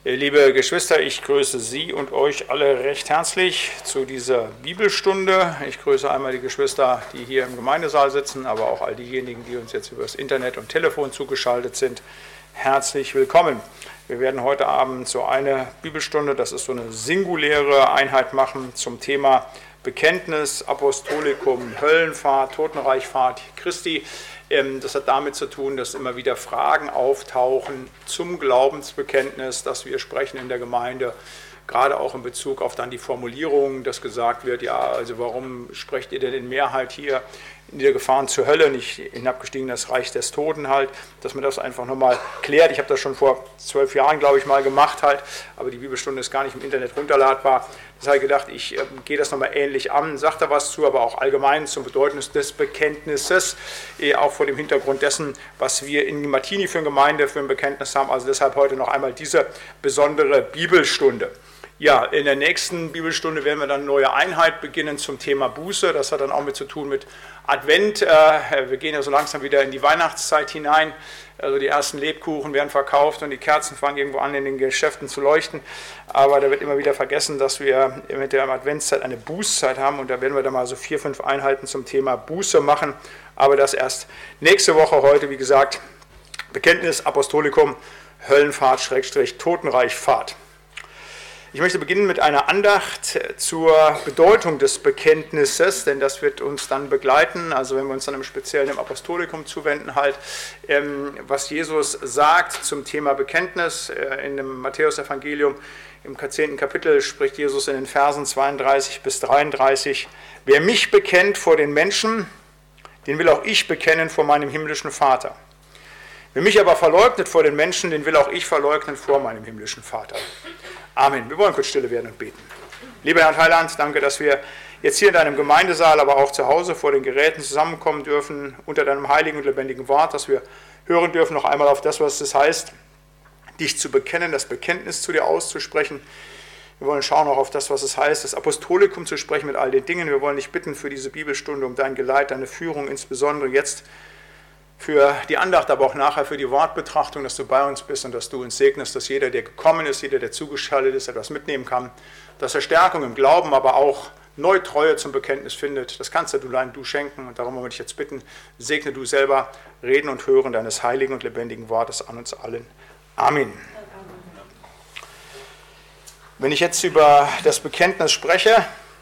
Liebe Geschwister, ich grüße Sie und euch alle recht herzlich zu dieser Bibelstunde. Ich grüße einmal die Geschwister, die hier im Gemeindesaal sitzen, aber auch all diejenigen, die uns jetzt über das Internet und Telefon zugeschaltet sind. Herzlich willkommen. Wir werden heute Abend so eine Bibelstunde, das ist so eine singuläre Einheit machen zum Thema Bekenntnis, Apostolikum, Höllenfahrt, Totenreichfahrt Christi. Das hat damit zu tun, dass immer wieder Fragen auftauchen zum Glaubensbekenntnis, das wir sprechen in der Gemeinde, gerade auch in Bezug auf dann die Formulierung, dass gesagt wird, ja, also warum sprecht ihr denn in Mehrheit hier niedergefahren zur Hölle, nicht hinabgestiegen das Reich des Toten halt, dass man das einfach nochmal klärt. Ich habe das schon vor 12 Jahren, glaube ich, mal gemacht halt, aber die Bibelstunde ist gar nicht im Internet runterladbar. Das habe ich gedacht, ich gehe das nochmal ähnlich an, sage da was zu, aber auch allgemein zum Bedeutnis des Bekenntnisses, auch vor dem Hintergrund dessen, was wir in Martini für eine Gemeinde, für ein Bekenntnis haben. Also deshalb heute noch einmal diese besondere Bibelstunde. Ja, in der nächsten Bibelstunde werden wir dann eine neue Einheit beginnen zum Thema Buße. Das hat dann auch mit zu tun mit Advent. Wir gehen ja so langsam wieder in die Weihnachtszeit hinein. Also die ersten Lebkuchen werden verkauft und die Kerzen fangen irgendwo an, in den Geschäften zu leuchten. Aber da wird immer wieder vergessen, dass wir mit der Adventszeit eine Bußzeit haben. Und da werden wir dann mal so 4, 5 Einheiten zum Thema Buße machen. Aber das erst nächste Woche. Heute, wie gesagt, Bekenntnis, Apostolikum, Höllenfahrt, Totenreichfahrt. Ich möchte beginnen mit einer Andacht zur Bedeutung des Bekenntnisses, denn das wird uns dann begleiten, also wenn wir uns dann im Speziellen dem Apostolikum zuwenden, halt, was Jesus sagt zum Thema Bekenntnis. In dem Matthäus-Evangelium im 10. Kapitel spricht Jesus in den Versen 32 bis 33, wer mich bekennt vor den Menschen, den will auch ich bekennen vor meinem himmlischen Vater. Wer mich aber verleugnet vor den Menschen, den will auch ich verleugnen vor meinem himmlischen Vater. Amen. Wir wollen kurz stille werden und beten. Lieber Herr Heiland, danke, dass wir jetzt hier in deinem Gemeindesaal, aber auch zu Hause vor den Geräten zusammenkommen dürfen, unter deinem heiligen und lebendigen Wort, dass wir hören dürfen noch einmal auf das, was es heißt, dich zu bekennen, das Bekenntnis zu dir auszusprechen. Wir wollen schauen auch auf das, was es heißt, das Apostolikum zu sprechen mit all den Dingen. Wir wollen dich bitten für diese Bibelstunde um dein Geleit, deine Führung, insbesondere jetzt für die Andacht, aber auch nachher für die Wortbetrachtung, dass du bei uns bist und dass du uns segnest, dass jeder, der gekommen ist, jeder, der zugeschaltet ist, etwas mitnehmen kann, dass er Stärkung im Glauben, aber auch Treue zum Bekenntnis findet. Das kannst du allein du schenken und darum wollen wir dich jetzt bitten, segne du selber Reden und Hören deines heiligen und lebendigen Wortes an uns allen. Amen. Wenn ich jetzt über das Bekenntnis spreche,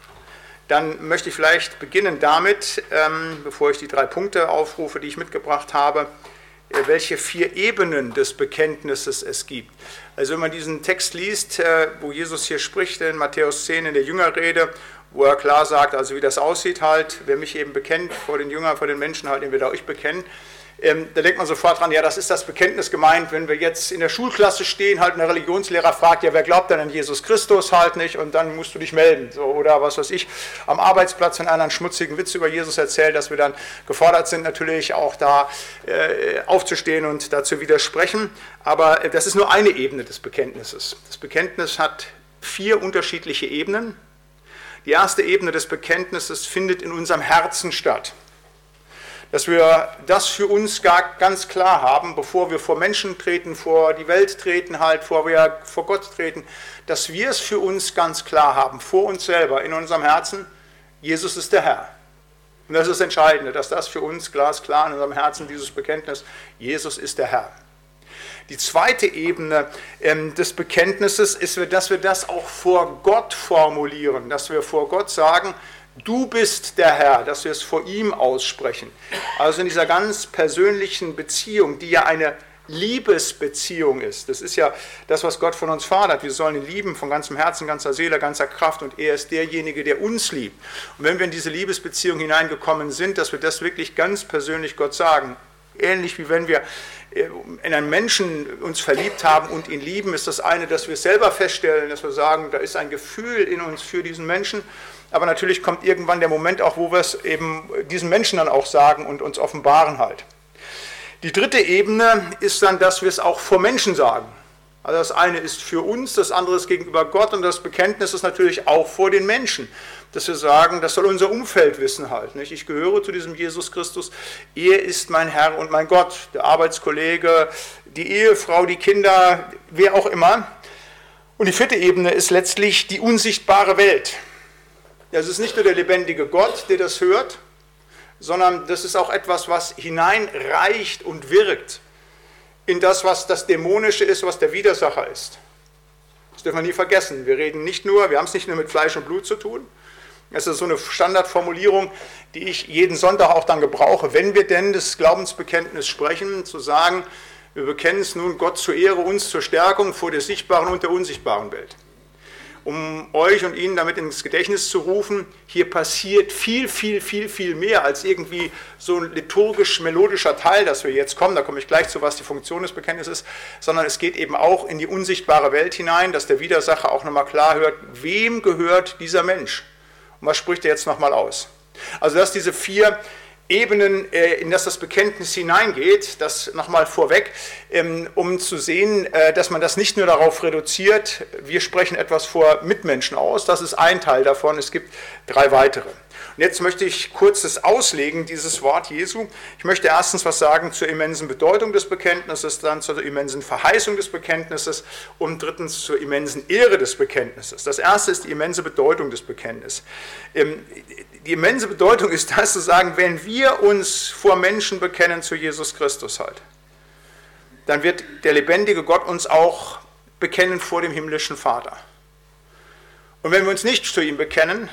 dann möchte ich vielleicht beginnen damit, bevor ich die 3 Punkte aufrufe, die ich mitgebracht habe, welche 4 Ebenen des Bekenntnisses es gibt. Also wenn man diesen Text liest, wo Jesus hier spricht, in Matthäus 10 in der Jüngerrede, wo er klar sagt, also wie das aussieht halt, wer mich eben bekennt vor den Jüngern, vor den Menschen halt, den will auch ich bekennen. Da denkt man sofort dran, ja, das ist das Bekenntnis gemeint, wenn wir jetzt in der Schulklasse stehen, halt und der Religionslehrer fragt, ja, wer glaubt denn an Jesus Christus halt nicht und dann musst du dich melden. So, oder was weiß ich, am Arbeitsplatz, wenn einer einen schmutzigen Witz über Jesus erzählt, dass wir dann gefordert sind, natürlich auch da aufzustehen und dazu widersprechen. Aber das ist nur eine Ebene des Bekenntnisses. Das Bekenntnis hat 4 unterschiedliche Ebenen. Die erste Ebene des Bekenntnisses findet in unserem Herzen statt. Dass wir das für uns ganz klar haben, bevor wir vor Menschen treten, vor die Welt treten, halt, bevor wir vor Gott treten, dass wir es für uns ganz klar haben, vor uns selber, in unserem Herzen, Jesus ist der Herr. Und das ist das Entscheidende, dass das für uns glasklar in unserem Herzen, dieses Bekenntnis, Jesus ist der Herr. Die zweite Ebene des Bekenntnisses ist, dass wir das auch vor Gott formulieren, dass wir vor Gott sagen, du bist der Herr, dass wir es vor ihm aussprechen. Also in dieser ganz persönlichen Beziehung, die ja eine Liebesbeziehung ist. Das ist ja das, was Gott von uns fordert. Wir sollen ihn lieben von ganzem Herzen, ganzer Seele, ganzer Kraft und er ist derjenige, der uns liebt. Und wenn wir in diese Liebesbeziehung hineingekommen sind, dass wir das wirklich ganz persönlich Gott sagen, ähnlich wie wenn wir in einen Menschen uns verliebt haben und ihn lieben, ist das eine, dass wir selber feststellen, dass wir sagen, da ist ein Gefühl in uns für diesen Menschen. Aber natürlich kommt irgendwann der Moment auch, wo wir es eben diesen Menschen dann auch sagen und uns offenbaren halt. Die dritte Ebene ist dann, dass wir es auch vor Menschen sagen. Also das eine ist für uns, das andere ist gegenüber Gott und das Bekenntnis ist natürlich auch vor den Menschen. Dass wir sagen, das soll unser Umfeld wissen halt. Nicht? Ich gehöre zu diesem Jesus Christus, er ist mein Herr und mein Gott, der Arbeitskollege, die Ehefrau, die Kinder, wer auch immer. Und die vierte Ebene ist letztlich die unsichtbare Welt. Ja, es ist nicht nur der lebendige Gott, der das hört, sondern das ist auch etwas, was hineinreicht und wirkt in das, was das Dämonische ist, was der Widersacher ist. Das dürfen wir nie vergessen. Wir haben es nicht nur mit Fleisch und Blut zu tun. Das ist so eine Standardformulierung, die ich jeden Sonntag auch dann gebrauche, wenn wir denn das Glaubensbekenntnis sprechen, zu sagen, wir bekennen es nun Gott zur Ehre, uns zur Stärkung vor der sichtbaren und der unsichtbaren Welt. Um euch und Ihnen damit ins Gedächtnis zu rufen, hier passiert viel, viel, viel, viel mehr als irgendwie so ein liturgisch-melodischer Teil, dass wir jetzt kommen, da komme ich gleich zu, was die Funktion des Bekenntnisses ist, sondern es geht eben auch in die unsichtbare Welt hinein, dass der Widersacher auch nochmal klar hört, wem gehört dieser Mensch? Und was spricht er jetzt nochmal aus? Also dass diese 4 Ebenen, in das Bekenntnis hineingeht, das nochmal vorweg, um zu sehen, dass man das nicht nur darauf reduziert, wir sprechen etwas vor Mitmenschen aus, das ist ein Teil davon, es gibt 3 weitere. Und jetzt möchte ich kurz das auslegen, dieses Wort Jesu. Ich möchte erstens was sagen zur immensen Bedeutung des Bekenntnisses, dann zur immensen Verheißung des Bekenntnisses und drittens zur immensen Ehre des Bekenntnisses. Das erste ist die immense Bedeutung des Bekenntnisses. Die immense Bedeutung ist das zu sagen, wenn wir uns vor Menschen bekennen zu Jesus Christus halt, dann wird der lebendige Gott uns auch bekennen vor dem himmlischen Vater. Und wenn wir uns nicht zu ihm bekennen,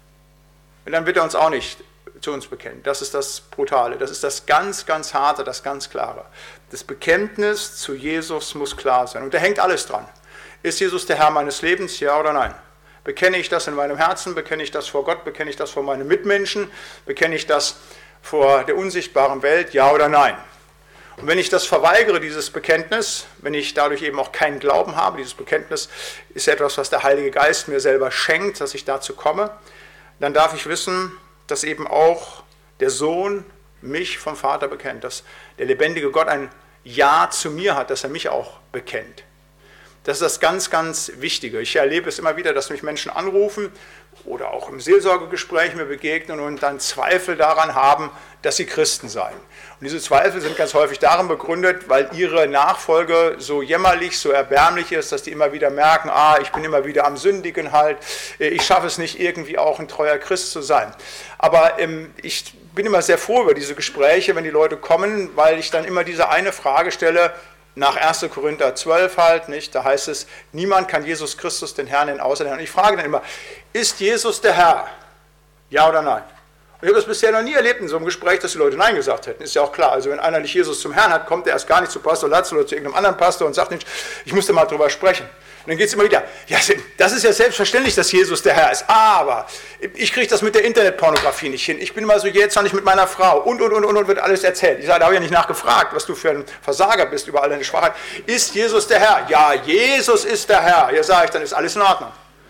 dann wird er uns auch nicht zu uns bekennen. Das ist das Brutale, das ist das ganz, ganz Harte, das ganz Klare. Das Bekenntnis zu Jesus muss klar sein und da hängt alles dran. Ist Jesus der Herr meines Lebens, ja oder nein? Bekenne ich das in meinem Herzen, bekenne ich das vor Gott, bekenne ich das vor meinen Mitmenschen, bekenne ich das vor der unsichtbaren Welt, ja oder nein? Und wenn ich das verweigere, dieses Bekenntnis, wenn ich dadurch eben auch keinen Glauben habe, dieses Bekenntnis ist etwas, was der Heilige Geist mir selber schenkt, dass ich dazu komme, dann darf ich wissen, dass eben auch der Sohn mich vom Vater bekennt, dass der lebendige Gott ein Ja zu mir hat, dass er mich auch bekennt. Das ist das ganz, ganz Wichtige. Ich erlebe es immer wieder, dass mich Menschen anrufen oder auch im Seelsorgegespräch mir begegnen und dann Zweifel daran haben, dass sie Christen seien. Und diese Zweifel sind ganz häufig darin begründet, weil ihre Nachfolge so jämmerlich, so erbärmlich ist, dass die immer wieder merken, ich bin immer wieder am Sündigen halt, ich schaffe es nicht irgendwie auch ein treuer Christ zu sein. Aber ich bin immer sehr froh über diese Gespräche, wenn die Leute kommen, weil ich dann immer diese eine Frage stelle, nach 1. Korinther 12 halt, nicht? Da heißt es, niemand kann Jesus Christus den Herrn nennen, außer den Herrn. Und ich frage dann immer, ist Jesus der Herr? Ja oder nein? Und ich habe das bisher noch nie erlebt in so einem Gespräch, dass die Leute Nein gesagt hätten. Ist ja auch klar, also wenn einer nicht Jesus zum Herrn hat, kommt er erst gar nicht zu Pastor Latz oder zu irgendeinem anderen Pastor und sagt nicht, ich musste mal drüber sprechen. Und dann geht es immer wieder, ja, das ist ja selbstverständlich, dass Jesus der Herr ist, aber ich kriege das mit der Internetpornografie nicht hin, ich bin immer so jetzt noch nicht mit meiner Frau und wird alles erzählt. Ich sage, da habe ich ja nicht nachgefragt, was du für ein Versager bist über all deine Schwachheit. Ist Jesus der Herr? Ja, Jesus ist der Herr. Ja, sage ich, dann ist alles in Ordnung.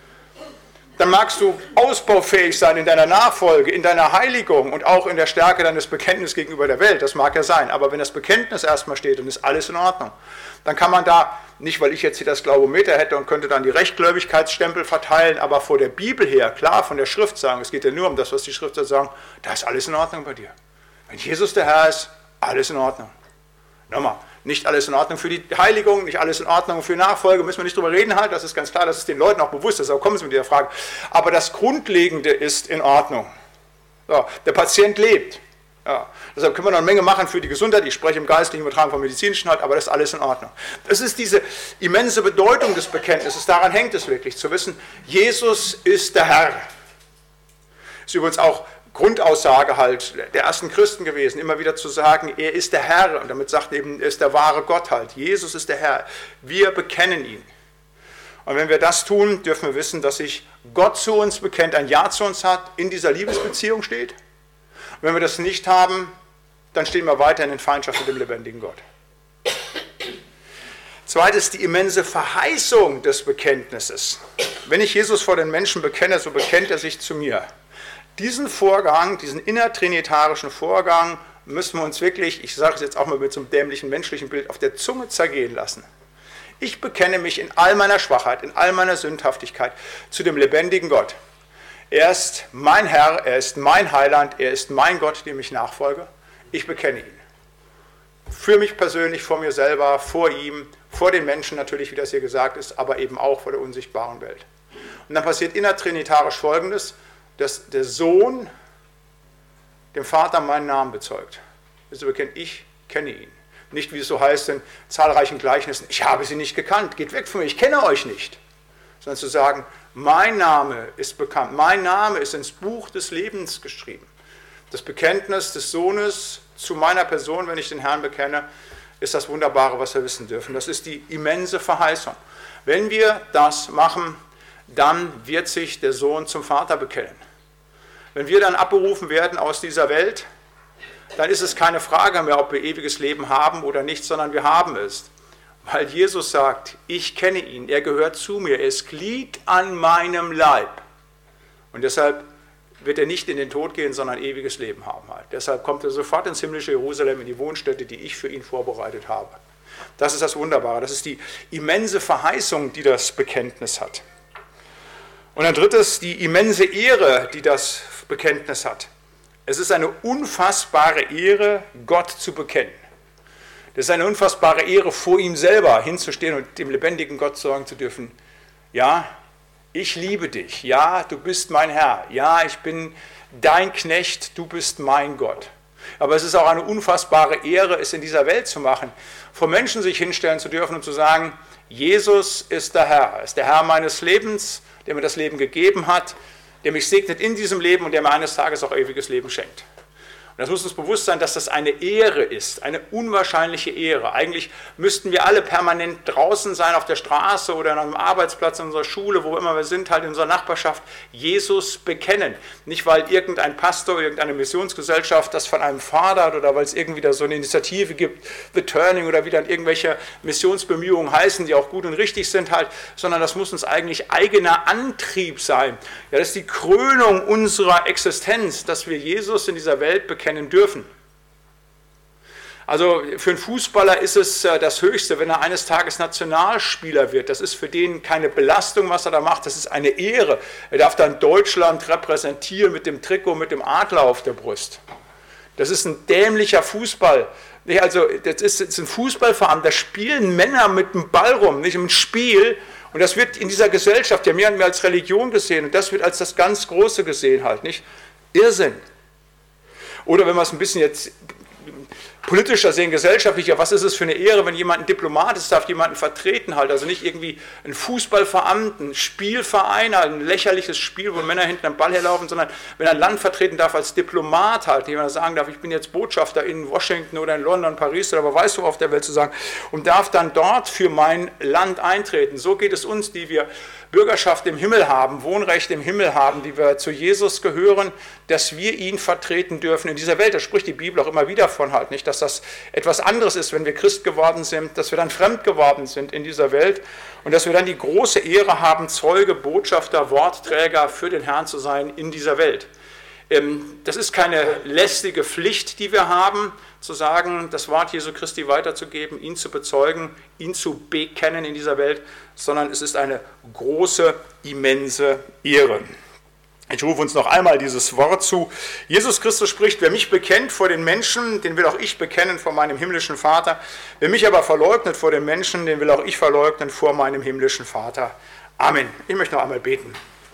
Dann magst du ausbaufähig sein in deiner Nachfolge, in deiner Heiligung und auch in der Stärke deines Bekenntnisses gegenüber der Welt, das mag ja sein, aber wenn das Bekenntnis erstmal steht, dann ist alles in Ordnung. Dann kann man da, nicht weil ich jetzt hier das Glaubometer hätte und könnte dann die Rechtgläubigkeitsstempel verteilen, aber vor der Bibel her, klar von der Schrift sagen, es geht ja nur um das, was die Schrift sagen, da ist alles in Ordnung bei dir. Wenn Jesus der Herr ist, alles in Ordnung. Nochmal, nicht alles in Ordnung für die Heiligung, nicht alles in Ordnung für Nachfolge, müssen wir nicht drüber reden halt, das ist ganz klar, das ist den Leuten auch bewusst, deshalb kommen sie mit dieser Frage. Aber das Grundlegende ist in Ordnung. So, der Patient lebt. Ja, deshalb können wir noch eine Menge machen für die Gesundheit, ich spreche im geistlichen Übertragen vom medizinischen halt, aber das ist alles in Ordnung. Das ist diese immense Bedeutung des Bekenntnisses, daran hängt es wirklich, zu wissen, Jesus ist der Herr. Das ist übrigens auch Grundaussage halt der ersten Christen gewesen, immer wieder zu sagen, er ist der Herr und damit sagt eben, er ist der wahre Gott halt, Jesus ist der Herr, wir bekennen ihn. Und wenn wir das tun, dürfen wir wissen, dass sich Gott zu uns bekennt, ein Ja zu uns hat, in dieser Liebesbeziehung steht. Und wenn wir das nicht haben, dann stehen wir weiterhin in Feindschaft mit dem lebendigen Gott. Zweites, die immense Verheißung des Bekenntnisses. Wenn ich Jesus vor den Menschen bekenne, so bekennt er sich zu mir. Diesen Vorgang, diesen innertrinitarischen Vorgang, müssen wir uns wirklich, ich sage es jetzt auch mal mit so einem dämlichen menschlichen Bild, auf der Zunge zergehen lassen. Ich bekenne mich in all meiner Schwachheit, in all meiner Sündhaftigkeit zu dem lebendigen Gott. Er ist mein Herr, er ist mein Heiland, er ist mein Gott, dem ich nachfolge. Ich bekenne ihn. Für mich persönlich, vor mir selber, vor ihm, vor den Menschen natürlich, wie das hier gesagt ist, aber eben auch vor der unsichtbaren Welt. Und dann passiert innertrinitarisch Folgendes, dass der Sohn dem Vater meinen Namen bezeugt. Also ich kenne ihn. Nicht, wie es so heißt in zahlreichen Gleichnissen, ich habe sie nicht gekannt, geht weg von mir, ich kenne euch nicht. Sondern zu sagen, mein Name ist bekannt, mein Name ist ins Buch des Lebens geschrieben. Das Bekenntnis des Sohnes zu meiner Person, wenn ich den Herrn bekenne, ist das Wunderbare, was wir wissen dürfen. Das ist die immense Verheißung. Wenn wir das machen, dann wird sich der Sohn zum Vater bekennen. Wenn wir dann abberufen werden aus dieser Welt, dann ist es keine Frage mehr, ob wir ewiges Leben haben oder nicht, sondern wir haben es. Weil Jesus sagt, ich kenne ihn, er gehört zu mir, er ist Glied an meinem Leib. Und deshalb wird er nicht in den Tod gehen, sondern ewiges Leben haben. Halt. Deshalb kommt er sofort ins himmlische Jerusalem, in die Wohnstätte, die ich für ihn vorbereitet habe. Das ist das Wunderbare, das ist die immense Verheißung, die das Bekenntnis hat. Und ein drittes, die immense Ehre, die das Bekenntnis hat. Es ist eine unfassbare Ehre, Gott zu bekennen. Das ist eine unfassbare Ehre, vor ihm selber hinzustehen und dem lebendigen Gott sagen zu dürfen, ja, ich liebe dich, ja, du bist mein Herr, ja, ich bin dein Knecht, du bist mein Gott. Aber es ist auch eine unfassbare Ehre, es in dieser Welt zu machen, vor Menschen sich hinstellen zu dürfen und zu sagen, Jesus ist der Herr, ist der Herr meines Lebens, der mir das Leben gegeben hat, der mich segnet in diesem Leben und der mir eines Tages auch ewiges Leben schenkt. Und das muss uns bewusst sein, dass das eine Ehre ist, eine unwahrscheinliche Ehre. Eigentlich müssten wir alle permanent draußen sein, auf der Straße oder an einem Arbeitsplatz, in unserer Schule, wo immer wir sind, halt in unserer Nachbarschaft, Jesus bekennen. Nicht, weil irgendein Pastor, irgendeine Missionsgesellschaft das von einem fordert oder weil es irgendwie da so eine Initiative gibt, The Turning oder wie dann irgendwelche Missionsbemühungen heißen, die auch gut und richtig sind halt, sondern das muss uns eigentlich eigener Antrieb sein. Ja, das ist die Krönung unserer Existenz, dass wir Jesus in dieser Welt bekennen dürfen. Also für einen Fußballer ist es das Höchste, wenn er eines Tages Nationalspieler wird. Das ist für den keine Belastung, was er da macht, das ist eine Ehre. Er darf dann Deutschland repräsentieren mit dem Trikot, mit dem Adler auf der Brust. Das ist ein dämlicher Fußball. Also das ist ein Fußballverein, da spielen Männer mit dem Ball rum, nicht im Spiel. Und das wird in dieser Gesellschaft ja mehr und mehr als Religion gesehen und das wird als das ganz Große gesehen halt, nicht? Irrsinn. Oder wenn wir es ein bisschen jetzt politischer sehen, gesellschaftlicher, was ist es für eine Ehre, wenn jemand ein Diplomat ist, darf jemanden vertreten halt, also nicht irgendwie ein Fußballverein, ein Spielverein, ein lächerliches Spiel, wo Männer hinten am Ball herlaufen, sondern wenn er ein Land vertreten darf als Diplomat halt, jemand sagen darf, ich bin jetzt Botschafter in Washington oder in London, Paris oder weiß wo auf der Welt zu sagen und darf dann dort für mein Land eintreten. So geht es uns, die wir Bürgerschaft im Himmel haben, Wohnrecht im Himmel haben, die wir zu Jesus gehören, dass wir ihn vertreten dürfen in dieser Welt. Da spricht die Bibel auch immer wieder von halt, nicht, dass das etwas anderes ist, wenn wir Christ geworden sind, dass wir dann fremd geworden sind in dieser Welt und dass wir dann die große Ehre haben, Zeuge, Botschafter, Wortträger für den Herrn zu sein in dieser Welt. Das ist keine lästige Pflicht, die wir haben, zu sagen, das Wort Jesu Christi weiterzugeben, ihn zu bezeugen, ihn zu bekennen in dieser Welt, sondern es ist eine große, immense Ehre. Ich rufe uns noch einmal dieses Wort zu. Jesus Christus spricht, wer mich bekennt vor den Menschen, den will auch ich bekennen vor meinem himmlischen Vater. Wer mich aber verleugnet vor den Menschen, den will auch ich verleugnen vor meinem himmlischen Vater. Amen. Ich möchte noch einmal beten.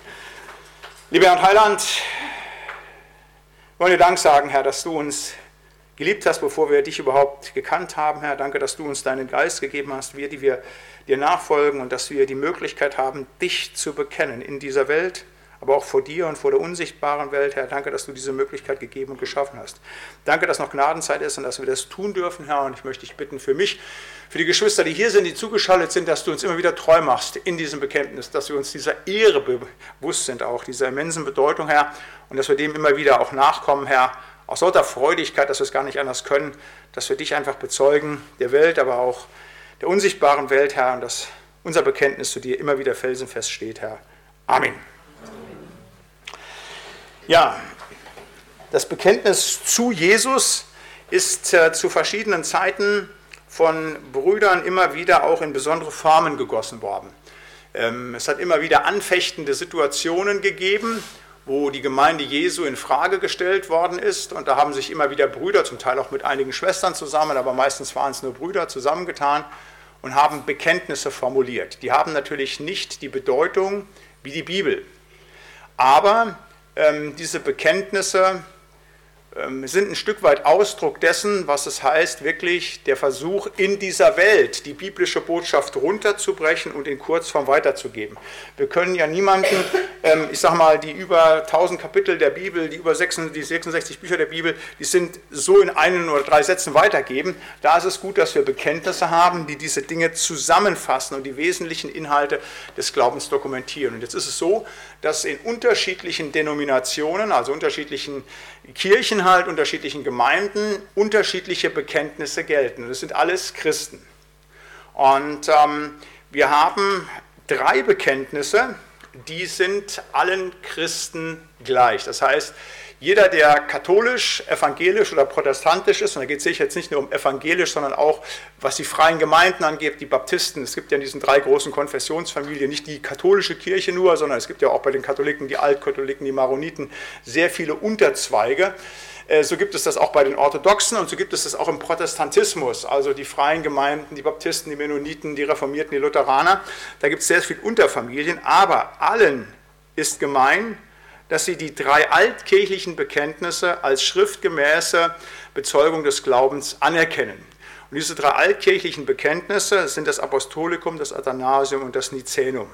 Lieber Herr und Heiland, wir wollen dir Dank sagen, Herr, dass du uns geliebt hast, bevor wir dich überhaupt gekannt haben, Herr. Danke, dass du uns deinen Geist gegeben hast, wir, die wir dir nachfolgen und dass wir die Möglichkeit haben, dich zu bekennen in dieser Welt, aber auch vor dir und vor der unsichtbaren Welt, Herr. Danke, dass du diese Möglichkeit gegeben und geschaffen hast. Danke, dass noch Gnadenzeit ist und dass wir das tun dürfen, Herr. Und ich möchte dich bitten für mich, für die Geschwister, die hier sind, die zugeschaltet sind, dass du uns immer wieder treu machst in diesem Bekenntnis, dass wir uns dieser Ehre bewusst sind, auch dieser immensen Bedeutung, Herr, und dass wir dem immer wieder auch nachkommen, Herr, aus lauter Freudigkeit, dass wir es gar nicht anders können, dass wir dich einfach bezeugen, der Welt, aber auch der unsichtbaren Welt, Herr, und dass unser Bekenntnis zu dir immer wieder felsenfest steht, Herr. Amen. Ja, das Bekenntnis zu Jesus ist zu verschiedenen Zeiten von Brüdern immer wieder auch in besondere Formen gegossen worden. Es hat immer wieder anfechtende Situationen gegeben, wo die Gemeinde Jesu in Frage gestellt worden ist. Und da haben sich immer wieder Brüder, zum Teil auch mit einigen Schwestern zusammen, aber meistens waren es nur Brüder, zusammengetan und haben Bekenntnisse formuliert. Die haben natürlich nicht die Bedeutung wie die Bibel. Aber diese Bekenntnisse sind ein Stück weit Ausdruck dessen, was es heißt, wirklich der Versuch in dieser Welt die biblische Botschaft runterzubrechen und in Kurzform weiterzugeben. Wir können ja niemanden, ich sage mal, die über 1000 Kapitel der Bibel, die über 66 Bücher der Bibel, die sind so in 1 oder 3 Sätzen weitergeben. Da ist es gut, dass wir Bekenntnisse haben, die diese Dinge zusammenfassen und die wesentlichen Inhalte des Glaubens dokumentieren. Und jetzt ist es so, dass in unterschiedlichen Denominationen, also unterschiedlichen Kirchen halt, unterschiedlichen Gemeinden, unterschiedliche Bekenntnisse gelten. Das sind alles Christen. Und wir haben 3 Bekenntnisse, die sind allen Christen gleich. Das heißt, jeder, der katholisch, evangelisch oder protestantisch ist, und da geht es sicher jetzt nicht nur um evangelisch, sondern auch, was die freien Gemeinden angeht, die Baptisten, es gibt ja in diesen 3 großen Konfessionsfamilien nicht die katholische Kirche nur, sondern es gibt ja auch bei den Katholiken, die Altkatholiken, die Maroniten, sehr viele Unterzweige. So gibt es das auch bei den Orthodoxen und so gibt es das auch im Protestantismus, also die freien Gemeinden, die Baptisten, die Mennoniten, die Reformierten, die Lutheraner. Da gibt es sehr viele Unterfamilien, aber allen ist gemein, dass sie die 3 altkirchlichen Bekenntnisse als schriftgemäße Bezeugung des Glaubens anerkennen. Und diese 3 altkirchlichen Bekenntnisse sind das Apostolikum, das Athanasium und das Nicänum.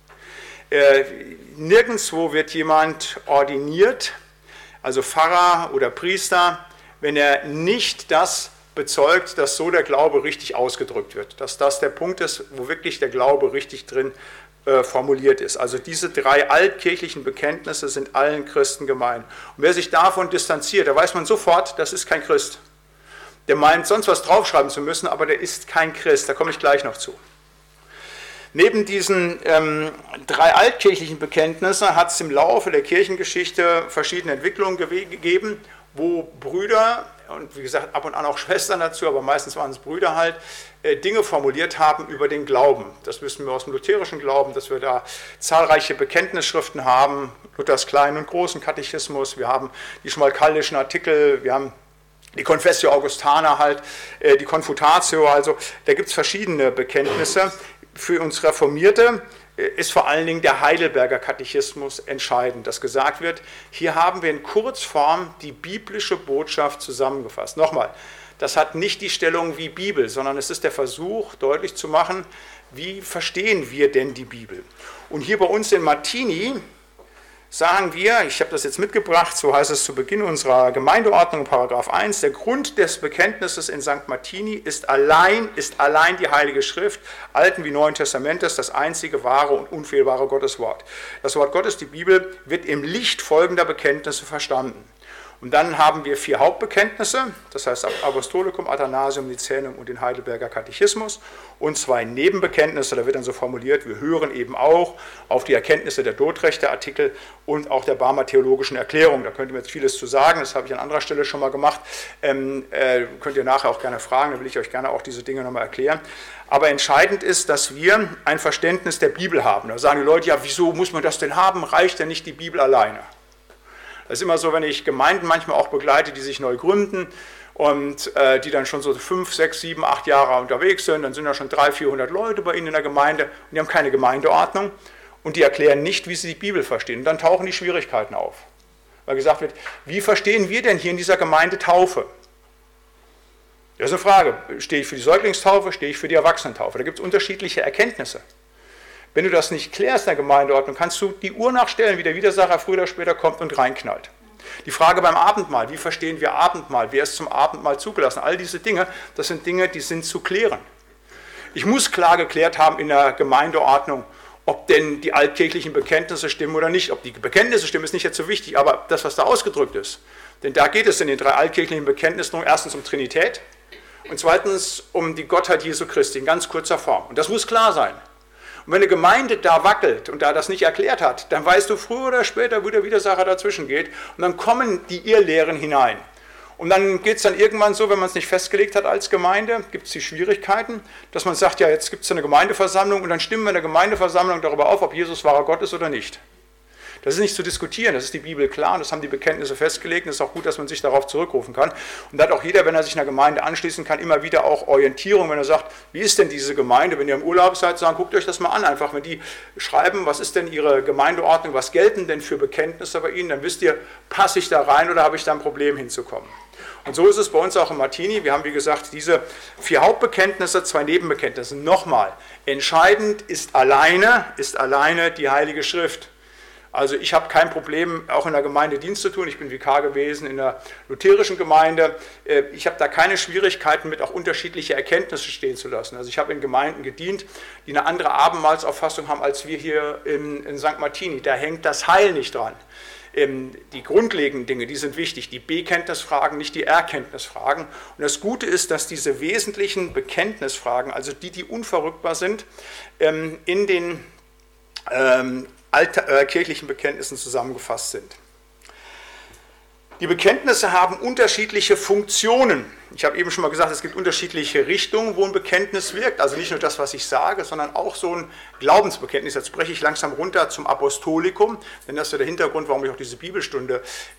Nirgendwo wird jemand ordiniert, also Pfarrer oder Priester, wenn er nicht das bezeugt, dass so der Glaube richtig ausgedrückt wird, dass das der Punkt ist, wo wirklich der Glaube richtig drin formuliert ist. Also diese 3 altkirchlichen Bekenntnisse sind allen Christen gemein. Und wer sich davon distanziert, da weiß man sofort, das ist kein Christ. Der meint, sonst was draufschreiben zu müssen, aber der ist kein Christ, da komme ich gleich noch zu. Neben diesen 3 altkirchlichen Bekenntnissen hat es im Laufe der Kirchengeschichte verschiedene Entwicklungen gegeben, wo Brüder und wie gesagt ab und an auch Schwestern dazu, aber meistens waren es Brüder halt, Dinge formuliert haben über den Glauben. Das wissen wir aus dem lutherischen Glauben, dass wir da zahlreiche Bekenntnisschriften haben, Luthers kleinen und großen Katechismus, wir haben die schmalkaldischen Artikel, wir haben die Confessio Augustana halt, die Confutatio, also da gibt es verschiedene Bekenntnisse. Für uns Reformierte ist vor allen Dingen der Heidelberger Katechismus entscheidend, dass gesagt wird, hier haben wir in Kurzform die biblische Botschaft zusammengefasst. Nochmal, das hat nicht die Stellung wie Bibel, sondern es ist der Versuch, deutlich zu machen, wie verstehen wir denn die Bibel. Und hier bei uns in Martini sagen wir, ich habe das jetzt mitgebracht, so heißt es zu Beginn unserer Gemeindeordnung, Paragraph 1, der Grund des Bekenntnisses in St. Martini ist allein die Heilige Schrift, Alten wie Neuen Testamentes, das einzige wahre und unfehlbare Gotteswort. Das Wort Gottes, die Bibel, wird im Licht folgender Bekenntnisse verstanden. Und dann haben wir 4 Hauptbekenntnisse, das heißt Apostolikum, Athanasium, Nicänum und den Heidelberger Katechismus und 2 Nebenbekenntnisse, da wird dann so formuliert, wir hören eben auch auf die Erkenntnisse der Dotrechte-Artikel und auch der Barmer theologischen Erklärung. Da könnt ihr mir jetzt vieles zu sagen, das habe ich an anderer Stelle schon mal gemacht, könnt ihr nachher auch gerne fragen, da will ich euch gerne auch diese Dinge nochmal erklären. Aber entscheidend ist, dass wir ein Verständnis der Bibel haben. Da sagen die Leute, ja, wieso muss man das denn haben, reicht denn nicht die Bibel alleine? Das ist immer so, wenn ich Gemeinden manchmal auch begleite, die sich neu gründen und die dann schon so 5, 6, 7, 8 Jahre unterwegs sind, dann sind da schon 300, 400 Leute bei ihnen in der Gemeinde und die haben keine Gemeindeordnung und die erklären nicht, wie sie die Bibel verstehen. Und dann tauchen die Schwierigkeiten auf, weil gesagt wird, wie verstehen wir denn hier in dieser Gemeinde Taufe? Das ist eine Frage, stehe ich für die Säuglingstaufe, stehe ich für die Erwachsenentaufe? Da gibt es unterschiedliche Erkenntnisse. Wenn du das nicht klärst in der Gemeindeordnung, kannst du die Uhr nachstellen, wie der Widersacher früher oder später kommt und reinknallt. Die Frage beim Abendmahl, wie verstehen wir Abendmahl, wer ist zum Abendmahl zugelassen, all diese Dinge, das sind Dinge, die sind zu klären. Ich muss klar geklärt haben in der Gemeindeordnung, ob denn die altkirchlichen Bekenntnisse stimmen oder nicht. Ob die Bekenntnisse stimmen, ist nicht jetzt so wichtig, aber das, was da ausgedrückt ist. Denn da geht es in den 3 altkirchlichen Bekenntnissen erstens um Trinität und zweitens um die Gottheit Jesu Christi in ganz kurzer Form. Und das muss klar sein. Und wenn eine Gemeinde da wackelt und da das nicht erklärt hat, dann weißt du früher oder später, wo der Widersacher dazwischen geht und dann kommen die Irrlehren hinein. Und dann geht es dann irgendwann so, wenn man es nicht festgelegt hat als Gemeinde, gibt es die Schwierigkeiten, dass man sagt, ja, jetzt gibt es eine Gemeindeversammlung und dann stimmen wir in der Gemeindeversammlung darüber auf, ob Jesus wahrer Gott ist oder nicht. Das ist nicht zu diskutieren, das ist die Bibel klar und das haben die Bekenntnisse festgelegt und es ist auch gut, dass man sich darauf zurückrufen kann. Und da hat auch jeder, wenn er sich einer Gemeinde anschließen kann, immer wieder auch Orientierung, wenn er sagt, wie ist denn diese Gemeinde, wenn ihr im Urlaub seid, sagen, guckt euch das mal an, einfach wenn die schreiben, was ist denn ihre Gemeindeordnung, was gelten denn für Bekenntnisse bei ihnen, dann wisst ihr, passe ich da rein oder habe ich da ein Problem hinzukommen. Und so ist es bei uns auch im Martini. Wir haben, wie gesagt, diese 4 Hauptbekenntnisse, 2 Nebenbekenntnisse. Nochmal, entscheidend ist alleine die Heilige Schrift. Also ich habe kein Problem, auch in der Gemeinde Dienst zu tun. Ich bin Vikar gewesen in der lutherischen Gemeinde. Ich habe da keine Schwierigkeiten mit, auch unterschiedliche Erkenntnisse stehen zu lassen. Also ich habe in Gemeinden gedient, die eine andere Abendmahlsauffassung haben als wir hier in St. Martini. Da hängt das Heil nicht dran. Die grundlegenden Dinge, die sind wichtig, die Bekenntnisfragen, nicht die Erkenntnisfragen. Und das Gute ist, dass diese wesentlichen Bekenntnisfragen, also die unverrückbar sind, in den kirchlichen Bekenntnissen zusammengefasst sind. Die Bekenntnisse haben unterschiedliche Funktionen. Ich habe eben schon mal gesagt, es gibt unterschiedliche Richtungen, wo ein Bekenntnis wirkt. Also nicht nur das, was ich sage, sondern auch so ein Glaubensbekenntnis. Jetzt spreche ich langsam runter zum Apostolikum, denn das ist ja der Hintergrund, warum ich auch diese Bibelstunde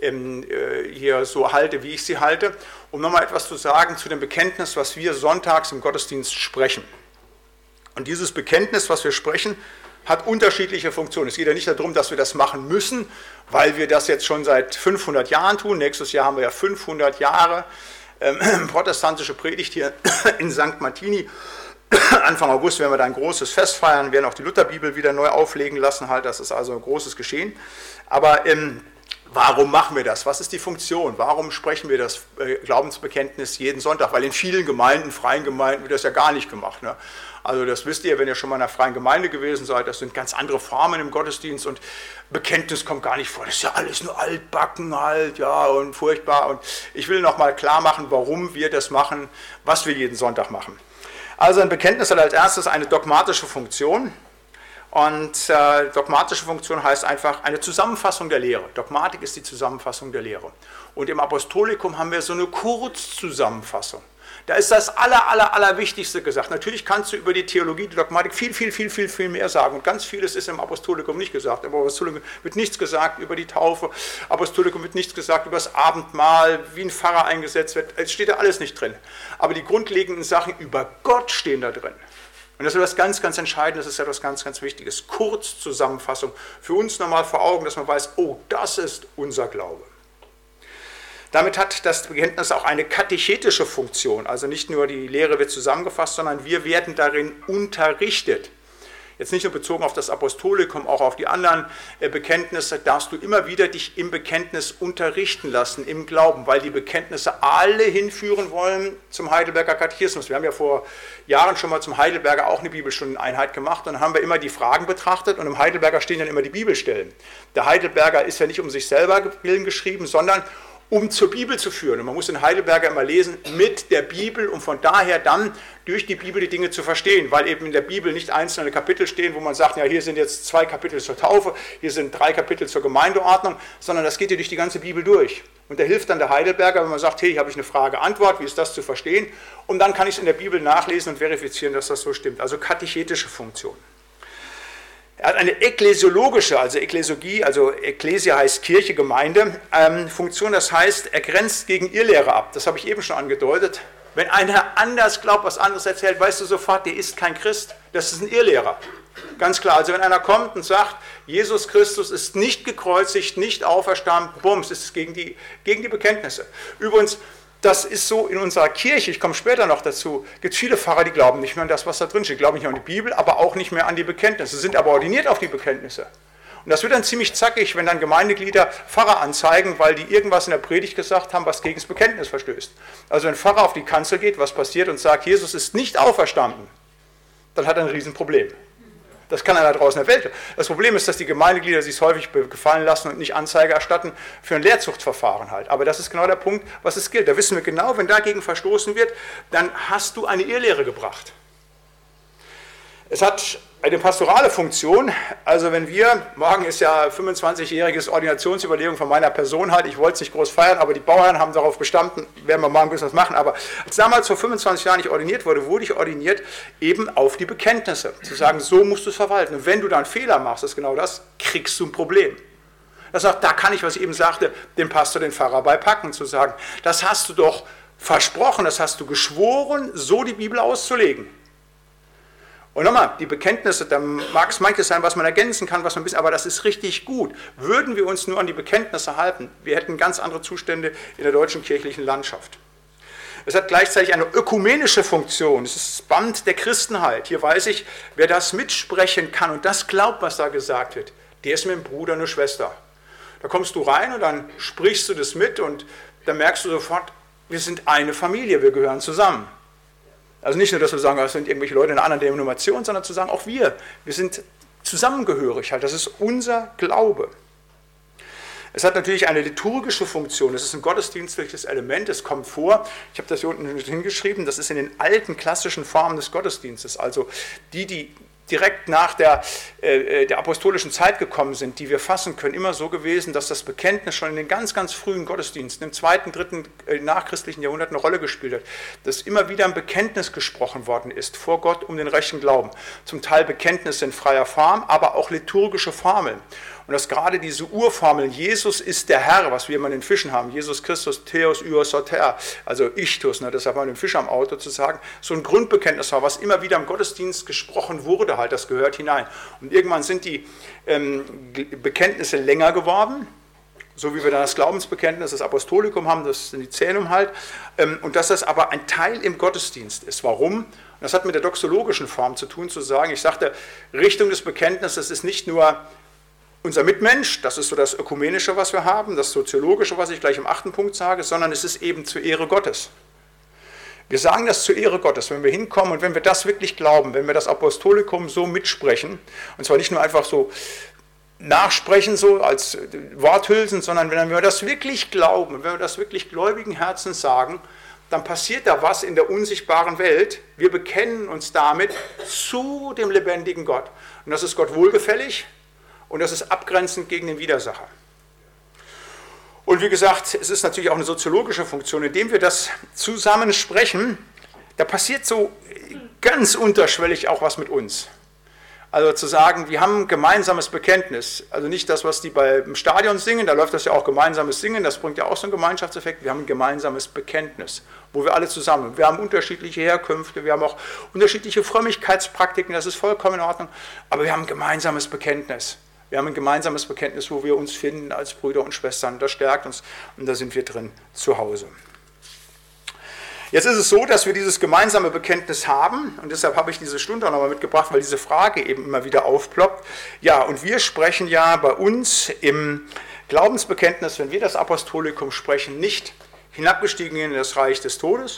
hier so halte, wie ich sie halte. Um nochmal etwas zu sagen zu dem Bekenntnis, was wir sonntags im Gottesdienst sprechen. Und dieses Bekenntnis, was wir sprechen, hat unterschiedliche Funktionen. Es geht ja nicht darum, dass wir das machen müssen, weil wir das jetzt schon seit 500 Jahren tun. Nächstes Jahr haben wir ja 500 Jahre protestantische Predigt hier in St. Martini. Anfang August werden wir da ein großes Fest feiern, werden auch die Lutherbibel wieder neu auflegen lassen. Halt. Das ist also ein großes Geschehen. Aber warum machen wir das? Was ist die Funktion? Warum sprechen wir das Glaubensbekenntnis jeden Sonntag? Weil in vielen Gemeinden, freien Gemeinden, wird das ja gar nicht gemacht. Ne? Also das wisst ihr, wenn ihr schon mal in einer freien Gemeinde gewesen seid, das sind ganz andere Formen im Gottesdienst und Bekenntnis kommt gar nicht vor. Das ist ja alles nur altbacken halt, ja, und furchtbar. Und ich will nochmal klar machen, warum wir das machen, was wir jeden Sonntag machen. Also ein Bekenntnis hat als erstes eine dogmatische Funktion. Und dogmatische Funktion heißt einfach eine Zusammenfassung der Lehre. Dogmatik ist die Zusammenfassung der Lehre. Und im Apostolikum haben wir so eine Kurzzusammenfassung. Da ist das Allerwichtigste gesagt. Natürlich kannst du über die Theologie, die Dogmatik viel mehr sagen. Und ganz vieles ist im Apostolikum nicht gesagt. Im Apostolikum wird nichts gesagt über die Taufe. Apostolikum wird nichts gesagt über das Abendmahl, wie ein Pfarrer eingesetzt wird. Es steht da alles nicht drin. Aber die grundlegenden Sachen über Gott stehen da drin. Und das ist etwas ganz Entscheidendes, das ist etwas ganz Wichtiges. Kurzzusammenfassung. Für uns nochmal vor Augen, dass man weiß, oh, das ist unser Glaube. Damit hat das Bekenntnis auch eine katechetische Funktion. Also nicht nur die Lehre wird zusammengefasst, sondern wir werden darin unterrichtet. Jetzt nicht nur bezogen auf das Apostolikum, auch auf die anderen Bekenntnisse, darfst du immer wieder dich im Bekenntnis unterrichten lassen, im Glauben, weil die Bekenntnisse alle hinführen wollen zum Heidelberger Katechismus. Wir haben ja vor Jahren schon mal zum Heidelberger auch eine Bibelstundeneinheit gemacht und dann haben wir immer die Fragen betrachtet und im Heidelberger stehen dann immer die Bibelstellen. Der Heidelberger ist ja nicht um sich selber willen geschrieben, sondern um zur Bibel zu führen. Und man muss den Heidelberger immer lesen mit der Bibel, um von daher dann durch die Bibel die Dinge zu verstehen, weil eben in der Bibel nicht einzelne Kapitel stehen, wo man sagt, ja, hier sind jetzt 2 Kapitel zur Taufe, hier sind 3 Kapitel zur Gemeindeordnung, sondern das geht hier durch die ganze Bibel durch. Und da hilft dann der Heidelberger, wenn man sagt, hey, hier habe ich eine Frage, Antwort, wie ist das zu verstehen? Und dann kann ich es in der Bibel nachlesen und verifizieren, dass das so stimmt. Also katechetische Funktion. Er hat eine ekklesiologische, also Ekklesiologie, also Ekklesia heißt Kirche, Gemeinde, Funktion, das heißt, er grenzt gegen Irrlehre ab. Das habe ich eben schon angedeutet. Wenn einer anders glaubt, was anderes erzählt, weißt du sofort, der ist kein Christ. Das ist ein Irrlehrer. Ganz klar. Also wenn einer kommt und sagt, Jesus Christus ist nicht gekreuzigt, nicht auferstanden, bums, ist es gegen die Bekenntnisse. Übrigens, das ist so in unserer Kirche, ich komme später noch dazu, gibt es viele Pfarrer, die glauben nicht mehr an das, was da drin steht. Die glauben nicht mehr an die Bibel, aber auch nicht mehr an die Bekenntnisse, sind aber ordiniert auf die Bekenntnisse. Und das wird dann ziemlich zackig, wenn dann Gemeindeglieder Pfarrer anzeigen, weil die irgendwas in der Predigt gesagt haben, was gegen das Bekenntnis verstößt. Also wenn ein Pfarrer auf die Kanzel geht, was passiert und sagt, Jesus ist nicht auferstanden, dann hat er ein Riesenproblem. Das kann einer draußen in der Welt. Das Problem ist, dass die Gemeindeglieder sich häufig gefallen lassen und nicht Anzeige erstatten für ein Lehrzuchtverfahren halt. Aber das ist genau der Punkt, was es gilt. Da wissen wir genau, wenn dagegen verstoßen wird, dann hast du eine Irrlehre gebracht. Es hat eine pastorale Funktion, also wenn wir, morgen ist ja 25-jähriges Ordinationsüberlegung von meiner Person halt, ich wollte es nicht groß feiern, aber die Bauern haben darauf bestanden, werden wir morgen ein bisschen was machen, aber als damals vor 25 Jahren ich ordiniert wurde, wurde ich ordiniert eben auf die Bekenntnisse, zu sagen, so musst du es verwalten und wenn du da einen Fehler machst, das ist genau das, kriegst du ein Problem. Er sagt, da kann ich, was ich eben sagte, den Pastor, den Pfarrer bei packen, zu sagen, das hast du doch versprochen, das hast du geschworen, so die Bibel auszulegen. Und nochmal, die Bekenntnisse, da mag es manches sein, was man ergänzen kann, was man aber das ist richtig gut. Würden wir uns nur an die Bekenntnisse halten, wir hätten ganz andere Zustände in der deutschen kirchlichen Landschaft. Es hat gleichzeitig eine ökumenische Funktion, es ist das Band der Christenheit. Hier weiß ich, wer das mitsprechen kann und das glaubt, was da gesagt wird, der ist mir ein Bruder, eine Schwester. Da kommst du rein und dann sprichst du das mit und dann merkst du sofort, wir sind eine Familie, wir gehören zusammen. Also nicht nur, dass wir sagen, das sind irgendwelche Leute in einer anderen Denomination, sondern zu sagen, auch wir sind zusammengehörig, halt. Das ist unser Glaube. Es hat natürlich eine liturgische Funktion, es ist ein gottesdienstliches Element, es kommt vor, ich habe das hier unten hingeschrieben, das ist in den alten klassischen Formen des Gottesdienstes, also die direkt nach der apostolischen Zeit gekommen sind, die wir fassen können, immer so gewesen, dass das Bekenntnis schon in den ganz, ganz frühen Gottesdiensten, im 2., 3. Nachchristlichen Jahrhundert eine Rolle gespielt hat, dass immer wieder ein Bekenntnis gesprochen worden ist vor Gott um den rechten Glauben. Zum Teil Bekenntnisse in freier Form, aber auch liturgische Formeln. Und dass gerade diese Urformeln, Jesus ist der Herr, was wir immer in den Fischen haben, Jesus Christus, Theos, Ios, Soter, also Ichtus, deshalb haben wir den Fisch am Auto zu sagen, so ein Grundbekenntnis war, was immer wieder im Gottesdienst gesprochen wurde, halt, das gehört hinein. Und irgendwann sind die Bekenntnisse länger geworden, so wie wir dann das Glaubensbekenntnis, das Apostolikum haben, das Nizenum halt, und dass das aber ein Teil im Gottesdienst ist. Warum? Und das hat mit der doxologischen Form zu tun, zu sagen, ich sagte, Richtung des Bekenntnisses ist nicht nur unser Mitmensch, das ist so das Ökumenische, was wir haben, das Soziologische, was ich gleich im 8. Punkt sage, sondern es ist eben zur Ehre Gottes. Wir sagen das zur Ehre Gottes, wenn wir hinkommen und wenn wir das wirklich glauben, wenn wir das Apostolikum so mitsprechen, und zwar nicht nur einfach so nachsprechen, so als Worthülsen, sondern wenn wir das wirklich glauben, wenn wir das wirklich gläubigen Herzens sagen, dann passiert da was in der unsichtbaren Welt. Wir bekennen uns damit zu dem lebendigen Gott. Und das ist Gott wohlgefällig. Und das ist abgrenzend gegen den Widersacher. Und wie gesagt, es ist natürlich auch eine soziologische Funktion, indem wir das zusammen sprechen, da passiert so ganz unterschwellig auch was mit uns. Also zu sagen, wir haben ein gemeinsames Bekenntnis, also nicht das, was die beim Stadion singen, da läuft das ja auch gemeinsames Singen, das bringt ja auch so einen Gemeinschaftseffekt, wir haben ein gemeinsames Bekenntnis, wo wir alle zusammen, wir haben unterschiedliche Herkünfte, wir haben auch unterschiedliche Frömmigkeitspraktiken, das ist vollkommen in Ordnung, aber wir haben ein gemeinsames Bekenntnis. Wir haben ein gemeinsames Bekenntnis, wo wir uns finden als Brüder und Schwestern. Das stärkt uns und da sind wir drin zu Hause. Jetzt ist es so, dass wir dieses gemeinsame Bekenntnis haben und deshalb habe ich diese Stunde auch nochmal mitgebracht, weil diese Frage eben immer wieder aufploppt. Ja, und wir sprechen ja bei uns im Glaubensbekenntnis, wenn wir das Apostolikum sprechen, nicht hinabgestiegen in das Reich des Todes,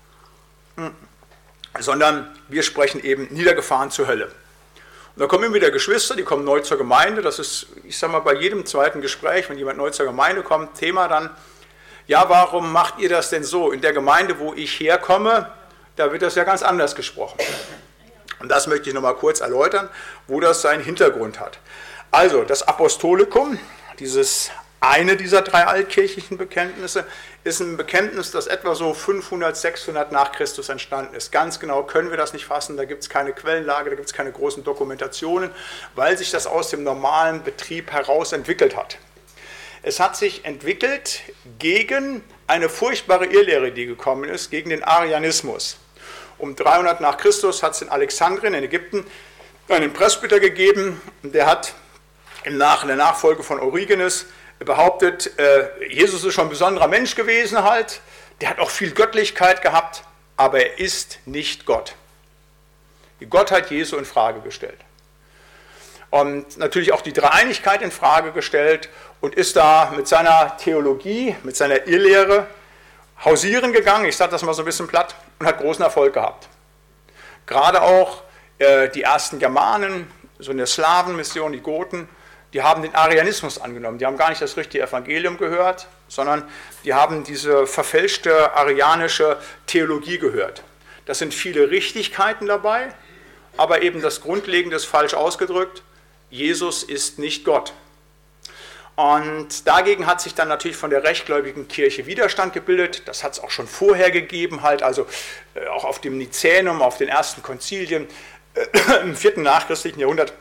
sondern wir sprechen eben niedergefahren zur Hölle. Und da kommen immer wieder Geschwister, die kommen neu zur Gemeinde. Das ist, ich sage mal, bei jedem zweiten Gespräch, wenn jemand neu zur Gemeinde kommt, Thema dann, ja, warum macht ihr das denn so? In der Gemeinde, wo ich herkomme, da wird das ja ganz anders gesprochen. Und das möchte ich nochmal kurz erläutern, wo das seinen Hintergrund hat. Also, das Apostolikum, dieses eine dieser 3 altkirchlichen Bekenntnisse, ist ein Bekenntnis, das etwa so 500, 600 nach Christus entstanden ist. Ganz genau können wir das nicht fassen, da gibt es keine Quellenlage, da gibt es keine großen Dokumentationen, weil sich das aus dem normalen Betrieb heraus entwickelt hat. Es hat sich entwickelt gegen eine furchtbare Irrlehre, die gekommen ist, gegen den Arianismus. Um 300 nach Christus hat es in Alexandrien in Ägypten einen Presbyter gegeben, der hat in der Nachfolge von Origenes behauptet, Jesus ist schon ein besonderer Mensch gewesen halt, der hat auch viel Göttlichkeit gehabt, aber er ist nicht Gott. Die Gottheit Jesu in Frage gestellt. Und natürlich auch die Dreieinigkeit in Frage gestellt und ist da mit seiner Theologie, mit seiner Irrlehre hausieren gegangen, ich sage das mal so ein bisschen platt, und hat großen Erfolg gehabt. Gerade auch die ersten Germanen, so eine Slawenmission, die Goten, die haben den Arianismus angenommen. Die haben gar nicht das richtige Evangelium gehört, sondern die haben diese verfälschte arianische Theologie gehört. Das sind viele Richtigkeiten dabei, aber eben das Grundlegende ist falsch ausgedrückt. Jesus ist nicht Gott. Und dagegen hat sich dann natürlich von der rechtgläubigen Kirche Widerstand gebildet. Das hat es auch schon vorher gegeben, halt, also auch auf dem Nizenum, auf den ersten Konzilien im 4. nachchristlichen Jahrhundert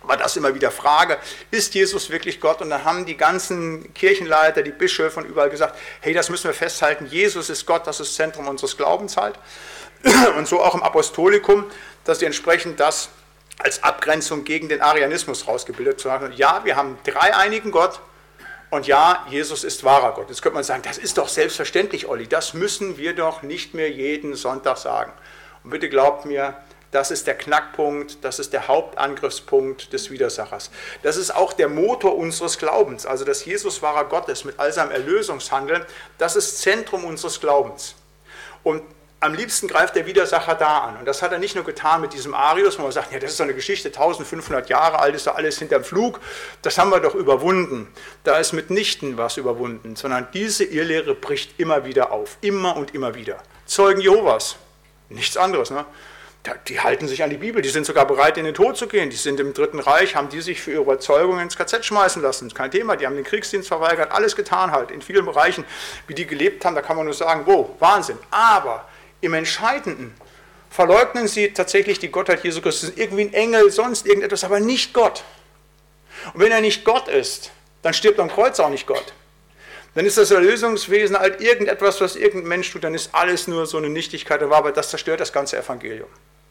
war das immer wieder Frage, ist Jesus wirklich Gott? Und dann haben die ganzen Kirchenleiter, die Bischöfe und überall gesagt, hey, das müssen wir festhalten, Jesus ist Gott, das ist das Zentrum unseres Glaubens halt. Und so auch im Apostolikum, dass sie entsprechend das als Abgrenzung gegen den Arianismus rausgebildet haben. Ja, wir haben dreieinigen Gott und ja, Jesus ist wahrer Gott. Jetzt könnte man sagen, das ist doch selbstverständlich, Olli, das müssen wir doch nicht mehr jeden Sonntag sagen. Und bitte glaubt mir, das ist der Knackpunkt, das ist der Hauptangriffspunkt des Widersachers. Das ist auch der Motor unseres Glaubens, also dass Jesus wahrer Gott ist mit all seinem Erlösungshandeln, das ist Zentrum unseres Glaubens. Und am liebsten greift der Widersacher da an. Und das hat er nicht nur getan mit diesem Arius, wo man sagt, ja, das ist so eine Geschichte, 1500 Jahre alt, ist doch alles hinterm Flug, das haben wir doch überwunden. Da ist mitnichten was überwunden, sondern diese Irrlehre bricht immer wieder auf, immer und immer wieder. Zeugen Jehovas, nichts anderes, ne? Die halten sich an die Bibel, die sind sogar bereit, in den Tod zu gehen. Die sind im Dritten Reich, haben die sich für ihre Überzeugung ins KZ schmeißen lassen. Kein Thema, die haben den Kriegsdienst verweigert, alles getan halt. In vielen Bereichen, wie die gelebt haben, da kann man nur sagen, wow, Wahnsinn. Aber im Entscheidenden verleugnen sie tatsächlich die Gottheit Jesu Christus. Irgendwie ein Engel, sonst irgendetwas, aber nicht Gott. Und wenn er nicht Gott ist, dann stirbt am Kreuz auch nicht Gott. Dann ist das Erlösungswesen halt irgendetwas, was irgendein Mensch tut, dann ist alles nur so eine Nichtigkeit, aber das zerstört das ganze Evangelium.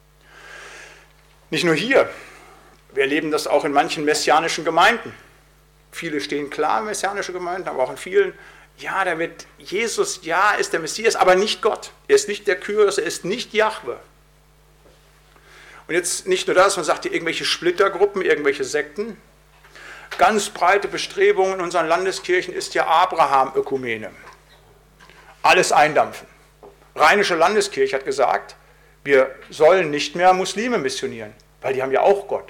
Nicht nur hier, wir erleben das auch in manchen messianischen Gemeinden. Viele stehen klar in messianische Gemeinden, aber auch in vielen, ja, da wird Jesus, ja, ist der Messias, aber nicht Gott. Er ist nicht der Kyrios, er ist nicht Jahwe. Und jetzt nicht nur das, man sagt hier irgendwelche Splittergruppen, irgendwelche Sekten. Ganz breite Bestrebungen in unseren Landeskirchen ist ja Abraham-Ökumene. Alles eindampfen. Rheinische Landeskirche hat gesagt, wir sollen nicht mehr Muslime missionieren, weil die haben ja auch Gott.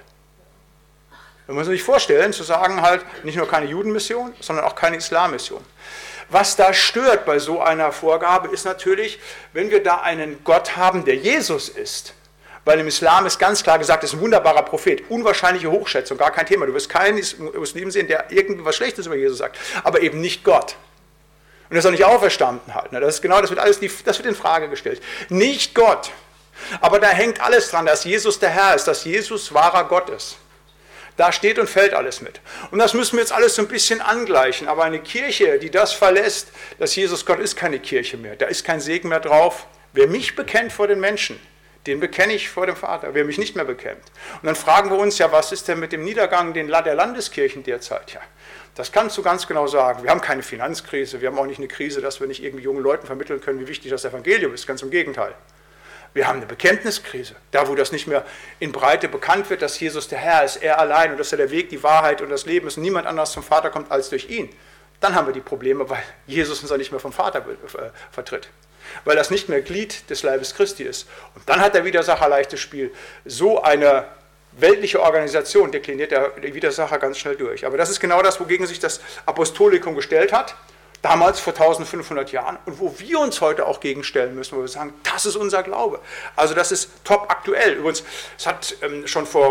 Man muss sich vorstellen, zu sagen halt, nicht nur keine Judenmission, sondern auch keine Islammission. Was da stört bei so einer Vorgabe ist natürlich, wenn wir da einen Gott haben, der Jesus ist. Weil im Islam ist ganz klar gesagt, ist ein wunderbarer Prophet, unwahrscheinliche Hochschätzung, gar kein Thema. Du wirst keinen Muslim sehen, der irgendwie was Schlechtes über Jesus sagt, aber eben nicht Gott. Und er ist auch nicht auferstanden halt. Das ist genau, das wird in Frage gestellt. Nicht Gott. Aber da hängt alles dran, dass Jesus der Herr ist, dass Jesus wahrer Gott ist. Da steht und fällt alles mit. Und das müssen wir jetzt alles so ein bisschen angleichen. Aber eine Kirche, die das verlässt, dass Jesus Gott ist, keine Kirche mehr. Da ist kein Segen mehr drauf. Wer mich bekennt vor den Menschen, den bekenne ich vor dem Vater. Wer mich nicht mehr bekennt. Und dann fragen wir uns ja, was ist denn mit dem Niedergang der Landeskirchen derzeit? Ja, das kannst du ganz genau sagen. Wir haben keine Finanzkrise, wir haben auch nicht eine Krise, dass wir nicht irgendwie jungen Leuten vermitteln können, wie wichtig das Evangelium ist. Ganz im Gegenteil. Wir haben eine Bekenntniskrise, da wo das nicht mehr in Breite bekannt wird, dass Jesus der Herr ist, er allein und dass er der Weg, die Wahrheit und das Leben ist und niemand anders zum Vater kommt als durch ihn. Dann haben wir die Probleme, weil Jesus uns ja nicht mehr vom Vater vertritt. Weil das nicht mehr Glied des Leibes Christi ist. Und dann hat der Widersacher leichtes Spiel. So eine weltliche Organisation dekliniert der Widersacher ganz schnell durch. Aber das ist genau das, wogegen sich das Apostolikum gestellt hat. Damals vor 1500 Jahren und wo wir uns heute auch gegenstellen müssen, wo wir sagen, das ist unser Glaube. Also das ist top aktuell. Übrigens, es hat schon vor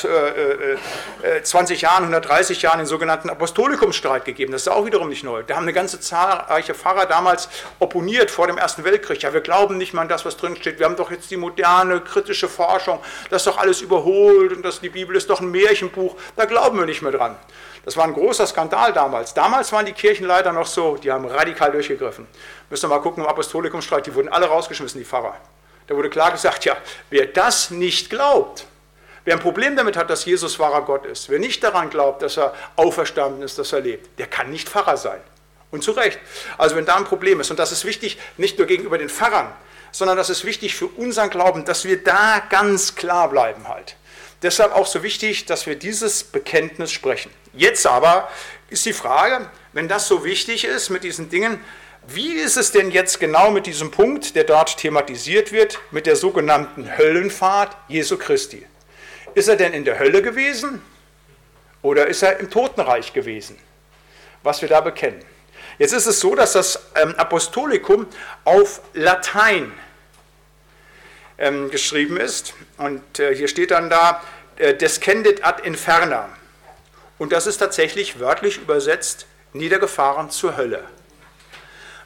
120 Jahren, 130 Jahren den sogenannten Apostolikumsstreit gegeben. Das ist auch wiederum nicht neu. Da haben eine ganze zahlreiche Pfarrer damals opponiert vor dem Ersten Weltkrieg. Ja, wir glauben nicht mal an das, was drin steht. Wir haben doch jetzt die moderne, kritische Forschung. Das ist doch alles überholt und die Bibel ist doch ein Märchenbuch. Da glauben wir nicht mehr dran. Das war ein großer Skandal damals. Damals waren die Kirchenleiter noch so, die haben radikal durchgegriffen. Müsst ihr mal gucken im Apostolikumsstreit, die wurden alle rausgeschmissen, die Pfarrer. Da wurde klar gesagt, ja, wer das nicht glaubt, wer ein Problem damit hat, dass Jesus wahrer Gott ist, wer nicht daran glaubt, dass er auferstanden ist, dass er lebt, der kann nicht Pfarrer sein. Und zu Recht. Also wenn da ein Problem ist, und das ist wichtig, nicht nur gegenüber den Pfarrern, sondern das ist wichtig für unseren Glauben, dass wir da ganz klar bleiben halt. Deshalb auch so wichtig, dass wir dieses Bekenntnis sprechen. Jetzt aber ist die Frage, wenn das so wichtig ist mit diesen Dingen, wie ist es denn jetzt genau mit diesem Punkt, der dort thematisiert wird, mit der sogenannten Höllenfahrt Jesu Christi? Ist er denn in der Hölle gewesen oder ist er im Totenreich gewesen? Was wir da bekennen. Jetzt ist es so, dass das Apostolikum auf Latein geschrieben ist. Und hier steht dann da, descendit ad inferna. Und das ist tatsächlich wörtlich übersetzt, niedergefahren zur Hölle.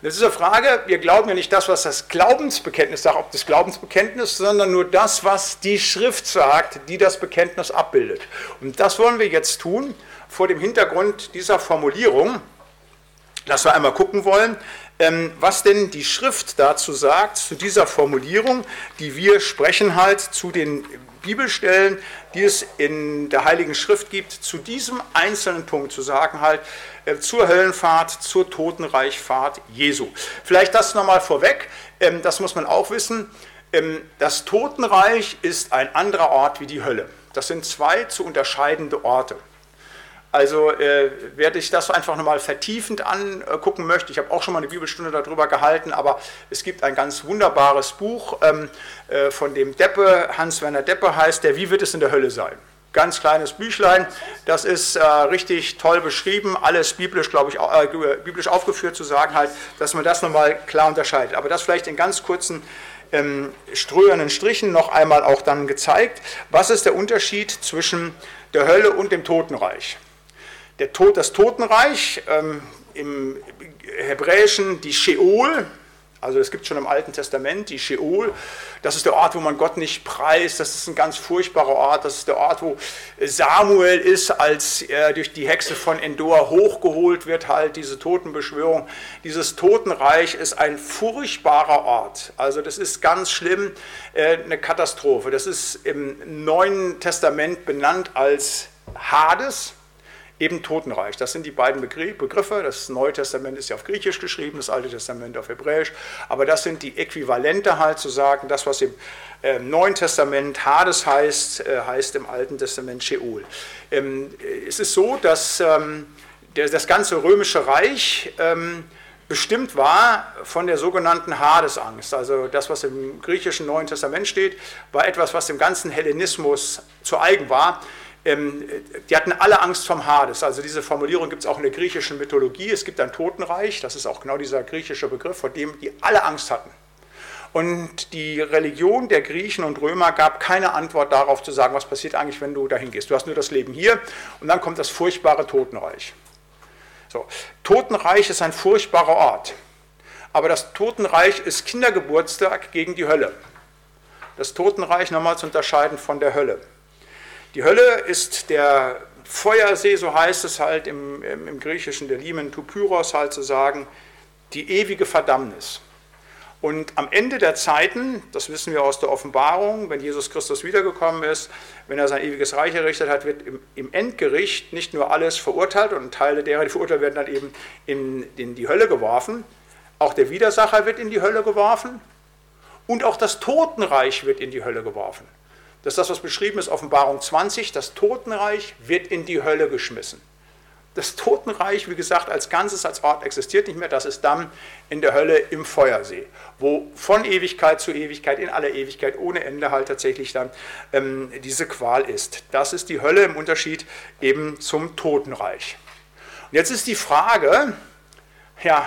Das ist eine Frage, wir glauben ja nicht das, was das Glaubensbekenntnis sagt, ob das Glaubensbekenntnis, sondern nur das, was die Schrift sagt, die das Bekenntnis abbildet. Und das wollen wir jetzt tun vor dem Hintergrund dieser Formulierung, dass wir einmal gucken wollen, was denn die Schrift dazu sagt, zu dieser Formulierung, die wir sprechen halt zu den Bibelstellen, die es in der Heiligen Schrift gibt, zu diesem einzelnen Punkt zu sagen halt, zur Höllenfahrt, zur Totenreichfahrt Jesu. Vielleicht das nochmal vorweg, das muss man auch wissen, das Totenreich ist ein anderer Ort wie die Hölle. Das sind zwei zu unterscheidende Orte. Also wer sich das einfach nochmal vertiefend angucken möchte, ich habe auch schon mal eine Bibelstunde darüber gehalten, aber es gibt ein ganz wunderbares Buch von dem Deppe, Hans-Werner Deppe heißt der, Wie wird es in der Hölle sein? Ganz kleines Büchlein, das ist richtig toll beschrieben, alles biblisch, glaube ich, biblisch aufgeführt zu sagen halt, dass man das nochmal klar unterscheidet. Aber das vielleicht in ganz kurzen ströernden Strichen noch einmal auch dann gezeigt. Was ist der Unterschied zwischen der Hölle und dem Totenreich? Das Totenreich, im Hebräischen die Sheol, also es gibt schon im Alten Testament die Sheol, das ist der Ort, wo man Gott nicht preist, das ist ein ganz furchtbarer Ort, das ist der Ort, wo Samuel ist, als er durch die Hexe von Endor hochgeholt wird, halt diese Totenbeschwörung. Dieses Totenreich ist ein furchtbarer Ort, also das ist ganz schlimm, eine Katastrophe. Das ist im Neuen Testament benannt als Hades, eben Totenreich. Das sind die beiden Begriffe. Das Neue Testament ist ja auf Griechisch geschrieben, das Alte Testament auf Hebräisch. Aber das sind die Äquivalente halt zu sagen, das, was im Neuen Testament Hades heißt, heißt im Alten Testament Sheol. Es ist so, dass das ganze römische Reich bestimmt war von der sogenannten Hadesangst. Also das, was im griechischen Neuen Testament steht, war etwas, was dem ganzen Hellenismus zu eigen war. Die hatten alle Angst vom Hades. Also diese Formulierung gibt es auch in der griechischen Mythologie. Es gibt ein Totenreich, das ist auch genau dieser griechische Begriff, vor dem die alle Angst hatten. Und die Religion der Griechen und Römer gab keine Antwort darauf zu sagen, was passiert eigentlich, wenn du dahin gehst. Du hast nur das Leben hier und dann kommt das furchtbare Totenreich. So, Totenreich ist ein furchtbarer Ort. Aber das Totenreich ist Kindergeburtstag gegen die Hölle. Das Totenreich nochmal zu unterscheiden von der Hölle. Die Hölle ist der Feuersee, so heißt es halt im Griechischen, der Limen Tupyros halt zu sagen, die ewige Verdammnis. Und am Ende der Zeiten, das wissen wir aus der Offenbarung, wenn Jesus Christus wiedergekommen ist, wenn er sein ewiges Reich errichtet hat, wird im Endgericht nicht nur alles verurteilt und Teile derer, die verurteilt werden, dann eben in die Hölle geworfen, auch der Widersacher wird in die Hölle geworfen und auch das Totenreich wird in die Hölle geworfen. Das ist das, was beschrieben ist, Offenbarung 20, das Totenreich wird in die Hölle geschmissen. Das Totenreich, wie gesagt, als Ganzes, als Ort existiert nicht mehr, das ist dann in der Hölle im Feuersee, wo von Ewigkeit zu Ewigkeit, in aller Ewigkeit, ohne Ende halt tatsächlich dann diese Qual ist. Das ist die Hölle im Unterschied eben zum Totenreich. Und jetzt ist die Frage, ja,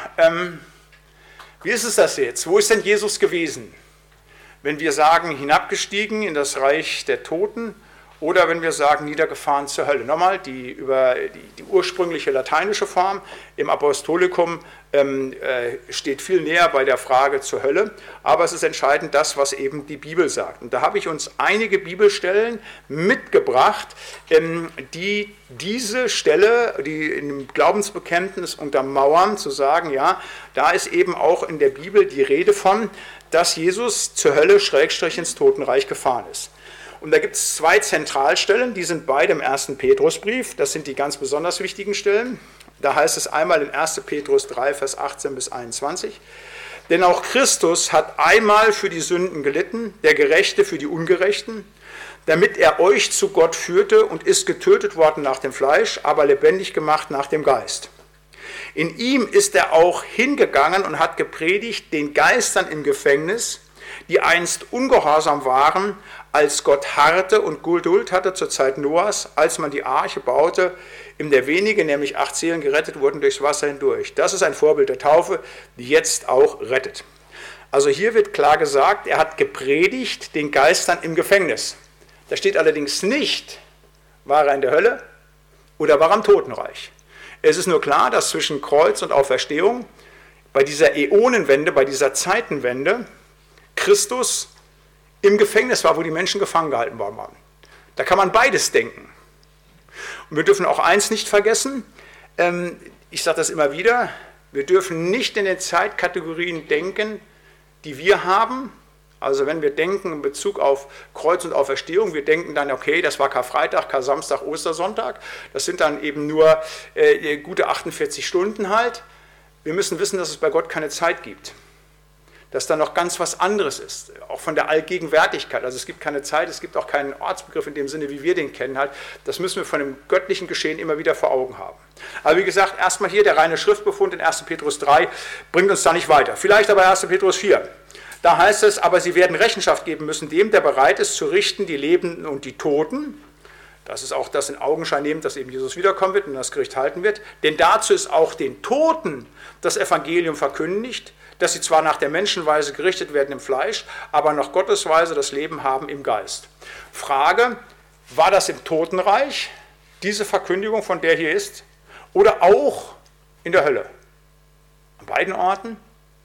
wie ist es das jetzt? Wo ist denn Jesus gewesen? Wenn wir sagen, hinabgestiegen in das Reich der Toten oder wenn wir sagen, niedergefahren zur Hölle. Nochmal, die ursprüngliche lateinische Form im Apostolikum steht viel näher bei der Frage zur Hölle, aber es ist entscheidend das, was eben die Bibel sagt. Und da habe ich uns einige Bibelstellen mitgebracht, die diese Stelle, die im Glaubensbekenntnis untermauern, zu sagen, ja, da ist eben auch in der Bibel die Rede von, dass Jesus zur Hölle / ins Totenreich gefahren ist. Und da gibt es zwei Zentralstellen, die sind beide im 1. Petrusbrief, das sind die ganz besonders wichtigen Stellen. Da heißt es einmal in 1. Petrus 3, Vers 18 bis 21, denn auch Christus hat einmal für die Sünden gelitten, der Gerechte für die Ungerechten, damit er euch zu Gott führte und ist getötet worden nach dem Fleisch, aber lebendig gemacht nach dem Geist. In ihm ist er auch hingegangen und hat gepredigt den Geistern im Gefängnis, die einst ungehorsam waren, als Gott harrte und Geduld hatte zur Zeit Noahs, als man die Arche baute, in der wenige, nämlich 8 Seelen, gerettet wurden durchs Wasser hindurch. Das ist ein Vorbild der Taufe, die jetzt auch rettet. Also hier wird klar gesagt, er hat gepredigt den Geistern im Gefängnis. Da steht allerdings nicht, war er in der Hölle oder war er im Totenreich. Es ist nur klar, dass zwischen Kreuz und Auferstehung bei dieser Äonenwende, bei dieser Zeitenwende, Christus im Gefängnis war, wo die Menschen gefangen gehalten worden waren. Da kann man beides denken. Und wir dürfen auch eins nicht vergessen, ich sage das immer wieder, wir dürfen nicht in den Zeitkategorien denken, die wir haben. Also wenn wir denken in Bezug auf Kreuz und Auferstehung, wir denken dann, okay, das war Karfreitag, Kar-Samstag, Ostersonntag, das sind dann eben nur gute 48 Stunden halt. Wir müssen wissen, dass es bei Gott keine Zeit gibt. Dass da noch ganz was anderes ist, auch von der Allgegenwärtigkeit. Also es gibt keine Zeit, es gibt auch keinen Ortsbegriff in dem Sinne, wie wir den kennen halt. Das müssen wir von dem göttlichen Geschehen immer wieder vor Augen haben. Aber wie gesagt, erstmal hier der reine Schriftbefund in 1. Petrus 3 bringt uns da nicht weiter. Vielleicht aber 1. Petrus 4. Da heißt es, aber sie werden Rechenschaft geben müssen dem, der bereit ist zu richten, die Lebenden und die Toten. Das ist auch das in Augenschein nehmend, dass eben Jesus wiederkommen wird und das Gericht halten wird. Denn dazu ist auch den Toten das Evangelium verkündigt, dass sie zwar nach der Menschenweise gerichtet werden im Fleisch, aber nach Gottes Weise das Leben haben im Geist. Frage, war das im Totenreich, diese Verkündigung, von der hier ist, oder auch in der Hölle? An beiden Orten?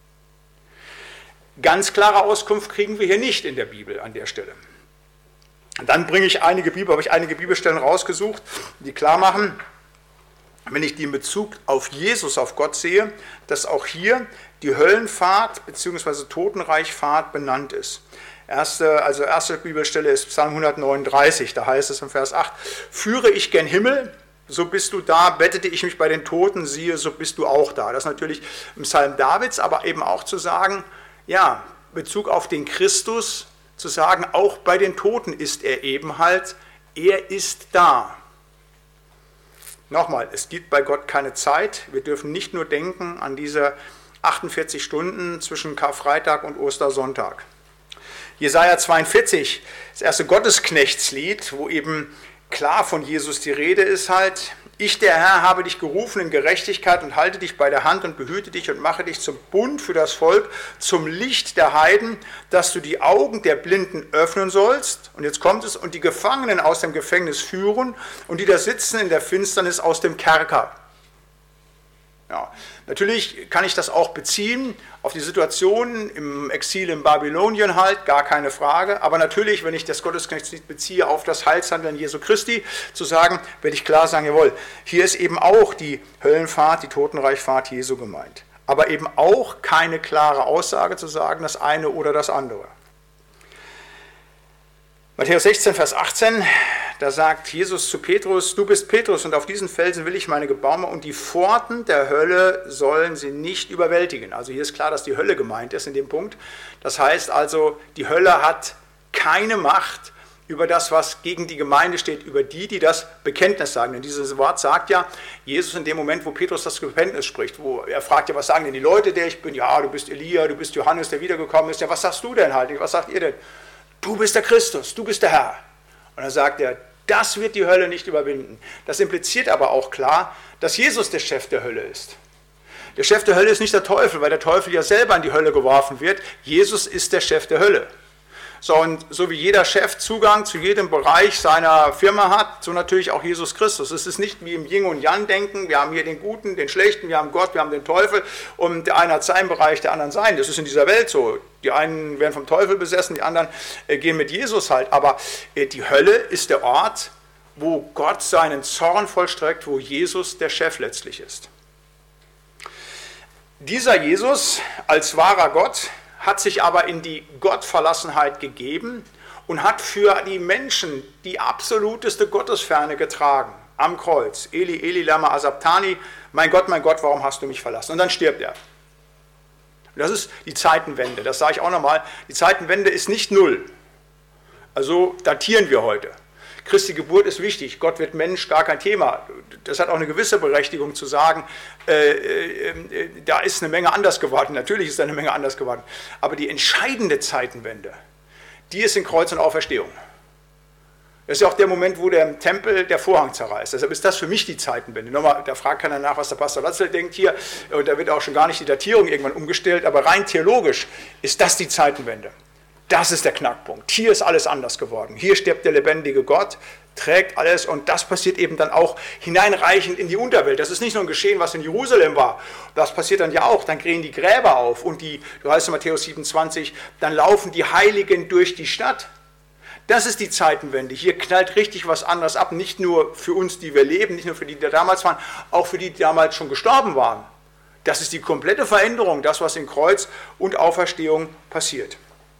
Ganz klare Auskunft kriegen wir hier nicht in der Bibel an der Stelle. Und dann habe ich einige Bibelstellen rausgesucht, die klar machen, wenn ich die in Bezug auf Jesus, auf Gott sehe, dass auch hier die Höllenfahrt bzw. Totenreichfahrt benannt ist. Erste Bibelstelle ist Psalm 139, da heißt es im Vers 8, führe ich gen Himmel, so bist du da, bettete ich mich bei den Toten, siehe, so bist du auch da. Das ist natürlich im Psalm Davids, aber eben auch zu sagen, ja, Bezug auf den Christus, zu sagen, auch bei den Toten ist er eben halt, er ist da. Nochmal, es gibt bei Gott keine Zeit. Wir dürfen nicht nur denken an diese 48 Stunden zwischen Karfreitag und Ostersonntag. Jesaja 42, das erste Gottesknechtslied, wo eben klar von Jesus die Rede ist halt, ich, der Herr, habe dich gerufen in Gerechtigkeit und halte dich bei der Hand und behüte dich und mache dich zum Bund für das Volk, zum Licht der Heiden, dass du die Augen der Blinden öffnen sollst. Und jetzt kommt es, und die Gefangenen aus dem Gefängnis führen und die da sitzen in der Finsternis aus dem Kerker. Ja, natürlich kann ich das auch beziehen auf die Situation im Exil in Babylonien halt, gar keine Frage. Aber natürlich, wenn ich das Gottesknechtslied beziehe auf das Heilshandeln Jesu Christi, zu sagen, werde ich klar sagen, jawohl, hier ist eben auch die Höllenfahrt, die Totenreichfahrt Jesu gemeint. Aber eben auch keine klare Aussage zu sagen, das eine oder das andere. Matthäus 16, Vers 18, da sagt Jesus zu Petrus, du bist Petrus und auf diesen Felsen will ich meine Gebaue und die Pforten der Hölle sollen sie nicht überwältigen. Also hier ist klar, dass die Hölle gemeint ist in dem Punkt. Das heißt also, die Hölle hat keine Macht über das, was gegen die Gemeinde steht, über die das Bekenntnis sagen. Denn dieses Wort sagt ja Jesus in dem Moment, wo Petrus das Bekenntnis spricht, wo er fragt ja, was sagen denn die Leute, der ich bin? Ja, du bist Elia, du bist Johannes, der wiedergekommen ist. Ja, was sagst du denn halt? Was sagt ihr denn? Du bist der Christus, du bist der Herr. Und dann sagt er, das wird die Hölle nicht überwinden. Das impliziert aber auch klar, dass Jesus der Chef der Hölle ist. Der Chef der Hölle ist nicht der Teufel, weil der Teufel ja selber in die Hölle geworfen wird. Jesus ist der Chef der Hölle. So, und so wie jeder Chef Zugang zu jedem Bereich seiner Firma hat, so natürlich auch Jesus Christus. Es ist nicht wie im Yin und Yang denken, wir haben hier den Guten, den Schlechten, wir haben Gott, wir haben den Teufel und der eine hat seinen Bereich, der andere seinen. Das ist in dieser Welt so. Die einen werden vom Teufel besessen, die anderen gehen mit Jesus halt. Aber die Hölle ist der Ort, wo Gott seinen Zorn vollstreckt, wo Jesus der Chef letztlich ist. Dieser Jesus als wahrer Gott hat sich aber in die Gottverlassenheit gegeben und hat für die Menschen die absoluteste Gottesferne getragen am Kreuz. Eli, Eli, lama sabachthani, mein Gott, warum hast du mich verlassen? Und dann stirbt er. Das ist die Zeitenwende, das sage ich auch nochmal. Die Zeitenwende ist nicht null. Also datieren wir heute. Christi Geburt ist wichtig, Gott wird Mensch, gar kein Thema. Das hat auch eine gewisse Berechtigung zu sagen, da ist eine Menge anders geworden. Natürlich ist da eine Menge anders geworden. Aber die entscheidende Zeitenwende, die ist in Kreuz und Auferstehung. Das ist ja auch der Moment, wo der im Tempel der Vorhang zerreißt. Deshalb ist das für mich die Zeitenwende. Nochmal, da fragt keiner nach, was der Pastor Latzel denkt hier. Und da wird auch schon gar nicht die Datierung irgendwann umgestellt. Aber rein theologisch ist das die Zeitenwende. Das ist der Knackpunkt. Hier ist alles anders geworden. Hier stirbt der lebendige Gott. trägt alles und das passiert eben dann auch hineinreichend in die Unterwelt. Das ist nicht nur ein Geschehen, was in Jerusalem war, das passiert dann ja auch, dann gehen die Gräber auf und du heißt in Matthäus 27, dann laufen die Heiligen durch die Stadt. Das ist die Zeitenwende, hier knallt richtig was anderes ab, nicht nur für uns, die wir leben, nicht nur für die, die damals waren, auch für die, die damals schon gestorben waren. Das ist die komplette Veränderung, das, was in Kreuz und Auferstehung passiert.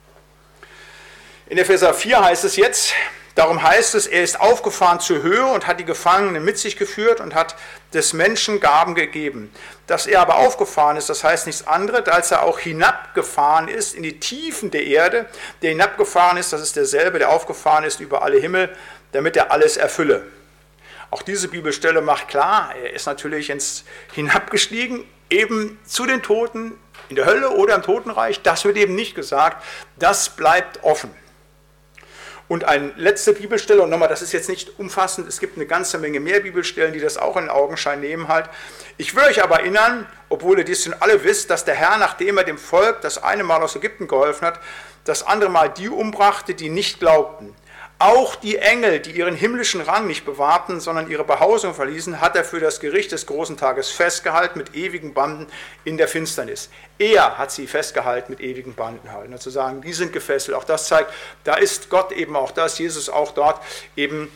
In Epheser 4 heißt es jetzt, darum heißt es, er ist aufgefahren zur Höhe und hat die Gefangenen mit sich geführt und hat des Menschen Gaben gegeben. Dass er aber aufgefahren ist, das heißt nichts anderes, als er auch hinabgefahren ist in die Tiefen der Erde. Der hinabgefahren ist, das ist derselbe, der aufgefahren ist über alle Himmel, damit er alles erfülle. Auch diese Bibelstelle macht klar, er ist natürlich hinabgestiegen, eben zu den Toten in der Hölle oder im Totenreich. Das wird eben nicht gesagt, das bleibt offen. Und eine letzte Bibelstelle, und nochmal, das ist jetzt nicht umfassend, es gibt eine ganze Menge mehr Bibelstellen, die das auch in den Augenschein nehmen halt. Ich will euch aber erinnern, obwohl ihr dies schon alle wisst, dass der Herr, nachdem er dem Volk das eine Mal aus Ägypten geholfen hat, das andere Mal die umbrachte, die nicht glaubten. Auch die Engel, die ihren himmlischen Rang nicht bewahrten, sondern ihre Behausung verließen, hat er für das Gericht des großen Tages festgehalten mit ewigen Banden in der Finsternis. Er hat sie festgehalten mit ewigen Banden halten. Zu sagen, die sind gefesselt. Auch das zeigt, da ist Gott eben auch, da ist Jesus auch dort eben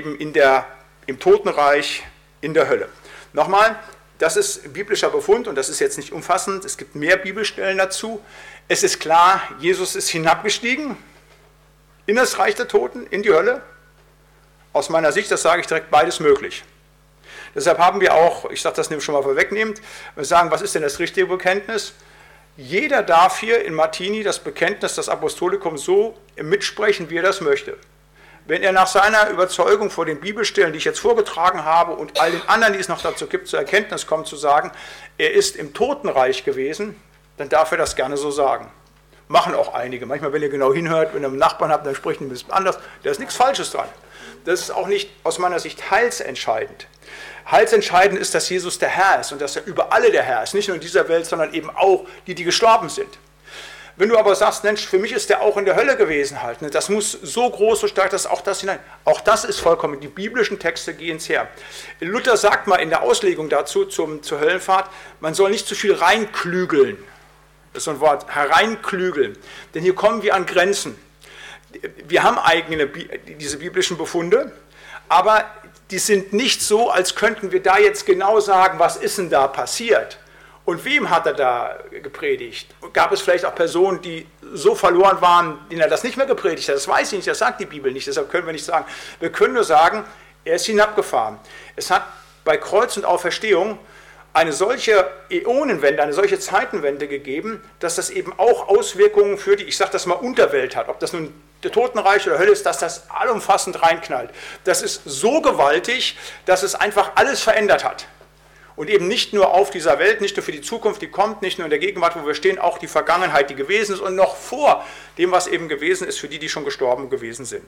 im Totenreich, in der Hölle. Nochmal, das ist biblischer Befund und das ist jetzt nicht umfassend. Es gibt mehr Bibelstellen dazu. Es ist klar, Jesus ist hinabgestiegen in das Reich der Toten, in die Hölle. Aus meiner Sicht, das sage ich direkt, beides möglich. Deshalb haben wir auch, ich sage das schon mal vorwegnehmend, wir sagen, was ist denn das richtige Bekenntnis? Jeder darf hier in Martini das Bekenntnis, das Apostolikum so mitsprechen, wie er das möchte. Wenn er nach seiner Überzeugung vor den Bibelstellen, die ich jetzt vorgetragen habe und all den anderen, die es noch dazu gibt, zur Erkenntnis kommt, zu sagen, er ist im Totenreich gewesen, dann darf er das gerne so sagen. Machen auch einige. Manchmal, wenn ihr genau hinhört, wenn ihr einen Nachbarn habt, dann spricht ihr ein bisschen anders. Da ist nichts Falsches dran. Das ist auch nicht aus meiner Sicht heilsentscheidend. Heilsentscheidend ist, dass Jesus der Herr ist und dass er über alle der Herr ist. Nicht nur in dieser Welt, sondern eben auch die, die gestorben sind. Wenn du aber sagst, Mensch, für mich ist der auch in der Hölle gewesen halt. Ne? Das muss so groß, so stark, dass auch das hinein. Auch das ist vollkommen. Die biblischen Texte gehen es her. Luther sagt mal in der Auslegung dazu, zur Höllenfahrt, man soll nicht zu viel reinklügeln. Das ist so ein Wort, hereinklügeln. Denn hier kommen wir an Grenzen. Wir haben diese biblischen Befunde, aber die sind nicht so, als könnten wir da jetzt genau sagen, was ist denn da passiert und wem hat er da gepredigt. Gab es vielleicht auch Personen, die so verloren waren, denen er das nicht mehr gepredigt hat? Das weiß ich nicht, das sagt die Bibel nicht, deshalb können wir nicht sagen. Wir können nur sagen, er ist hinabgefahren. Es hat bei Kreuz und Auferstehung eine solche Äonenwende, eine solche Zeitenwende gegeben, dass das eben auch Auswirkungen für die, ich sage das mal, Unterwelt hat. Ob das nun der Totenreich oder Hölle ist, dass das allumfassend reinknallt. Das ist so gewaltig, dass es einfach alles verändert hat. Und eben nicht nur auf dieser Welt, nicht nur für die Zukunft, die kommt, nicht nur in der Gegenwart, wo wir stehen, auch die Vergangenheit, die gewesen ist und noch vor dem, was eben gewesen ist, für die, die schon gestorben gewesen sind.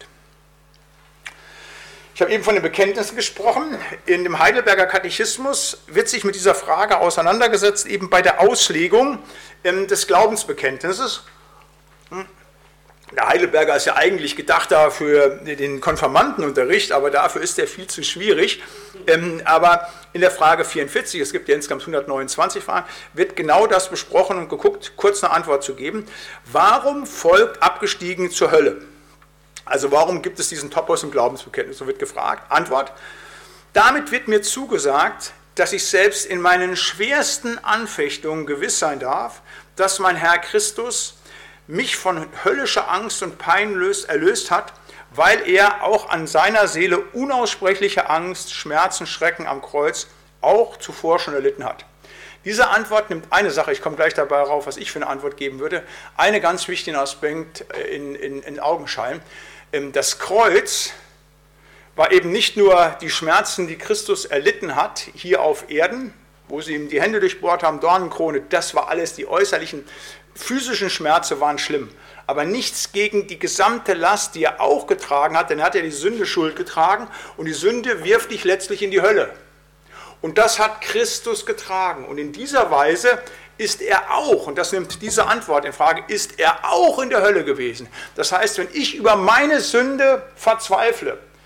Ich habe eben von den Bekenntnissen gesprochen. In dem Heidelberger Katechismus wird sich mit dieser Frage auseinandergesetzt, eben bei der Auslegung des Glaubensbekenntnisses. Der Heidelberger ist ja eigentlich gedacht für den Konfirmandenunterricht, aber dafür ist er viel zu schwierig. Aber in der Frage 44, es gibt ja insgesamt 129 Fragen, wird genau das besprochen und geguckt, kurz eine Antwort zu geben. Warum folgt abgestiegen zur Hölle? Also warum gibt es diesen Topos im Glaubensbekenntnis? So wird gefragt. Antwort: Damit wird mir zugesagt, dass ich selbst in meinen schwersten Anfechtungen gewiss sein darf, dass mein Herr Christus mich von höllischer Angst und Pein erlöst hat, weil er auch an seiner Seele unaussprechliche Angst, Schmerzen, Schrecken am Kreuz auch zuvor schon erlitten hat. Diese Antwort nimmt eine Sache, ich komme gleich dabei darauf, was ich für eine Antwort geben würde, einen ganz wichtigen Aspekt in Augenschein. Das Kreuz war eben nicht nur die Schmerzen, die Christus erlitten hat, hier auf Erden, wo sie ihm die Hände durchbohrt haben, Dornenkrone, das war alles, die äußerlichen physischen Schmerzen waren schlimm, aber nichts gegen die gesamte Last, die er auch getragen hat, denn er hat ja die Sünde Schuld getragen und die Sünde wirft dich letztlich in die Hölle. Und das hat Christus getragen und in dieser Weise ist er auch, und das nimmt diese Antwort in Frage, ist er auch in der Hölle gewesen. Das heißt, wenn ich über meine Sünde verzweifle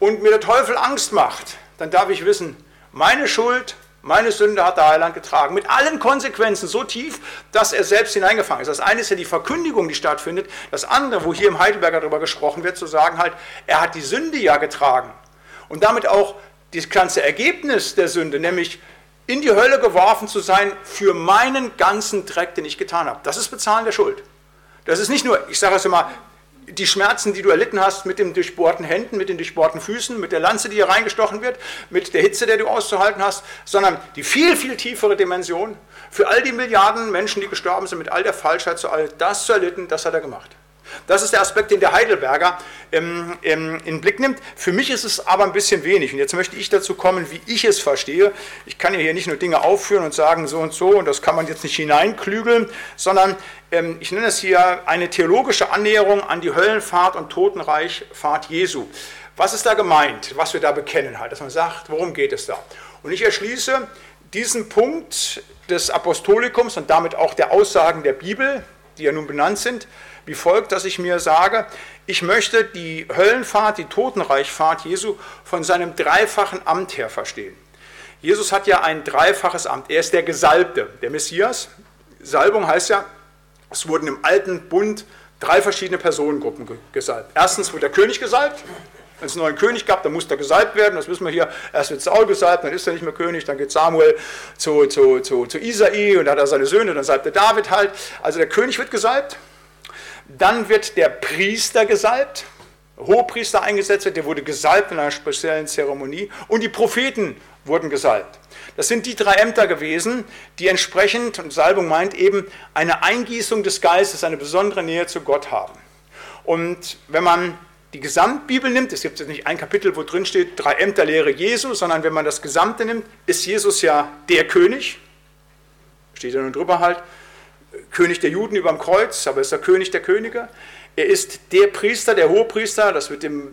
und mir der Teufel Angst macht, dann darf ich wissen, meine Schuld, meine Sünde hat der Heiland getragen, mit allen Konsequenzen so tief, dass er selbst hineingefangen ist. Das eine ist ja die Verkündigung, die stattfindet. Das andere, wo hier im Heidelberger darüber gesprochen wird, zu sagen halt, er hat die Sünde ja getragen. Und damit auch das ganze Ergebnis der Sünde, nämlich in die Hölle geworfen zu sein für meinen ganzen Dreck, den ich getan habe. Das ist Bezahlen der Schuld. Das ist nicht nur, ich sage es immer, die Schmerzen, die du erlitten hast mit den durchbohrten Händen, mit den durchbohrten Füßen, mit der Lanze, die hier reingestochen wird, mit der Hitze, der du auszuhalten hast, sondern die viel, viel tiefere Dimension für all die Milliarden Menschen, die gestorben sind, mit all der Falschheit, so all das zu erlitten, das hat er gemacht. Das ist der Aspekt, den der Heidelberger in Blick nimmt. Für mich ist es aber ein bisschen wenig. Und jetzt möchte ich dazu kommen, wie ich es verstehe. Ich kann ja hier nicht nur Dinge aufführen und sagen so und das kann man jetzt nicht hineinklügeln, sondern ich nenne es hier eine theologische Annäherung an die Höllenfahrt und Totenreichfahrt Jesu. Was ist da gemeint, was wir da bekennen halt, dass man sagt, worum geht es da? Und ich erschließe diesen Punkt des Apostolikums und damit auch der Aussagen der Bibel, die ja nun benannt sind, wie folgt, dass ich mir sage, ich möchte die Höllenfahrt, die Totenreichfahrt Jesu von seinem dreifachen Amt her verstehen. Jesus hat ja ein dreifaches Amt. Er ist der Gesalbte, der Messias. Salbung heißt ja, es wurden im alten Bund 3 verschiedene Personengruppen gesalbt. Erstens wurde der König gesalbt. Wenn es einen neuen König gab, dann muss der gesalbt werden. Das wissen wir hier. Erst wird Saul gesalbt, dann ist er nicht mehr König. Dann geht Samuel zu Isai und dann hat er seine Söhne. Dann salbt er David halt. Also der König wird gesalbt. Dann wird der Priester gesalbt, Hohepriester eingesetzt wird, der wurde gesalbt in einer speziellen Zeremonie und die Propheten wurden gesalbt. Das sind die 3 Ämter gewesen, die entsprechend, und Salbung meint eben, eine Eingießung des Geistes, eine besondere Nähe zu Gott haben. Und wenn man die Gesamtbibel nimmt, es gibt jetzt nicht ein Kapitel, wo drin steht, 3 Ämterlehre Jesu, sondern wenn man das Gesamte nimmt, ist Jesus ja der König, steht ja nun drüber halt, König der Juden über dem Kreuz, aber ist der König der Könige. Er ist der Priester, der Hohepriester, das wird im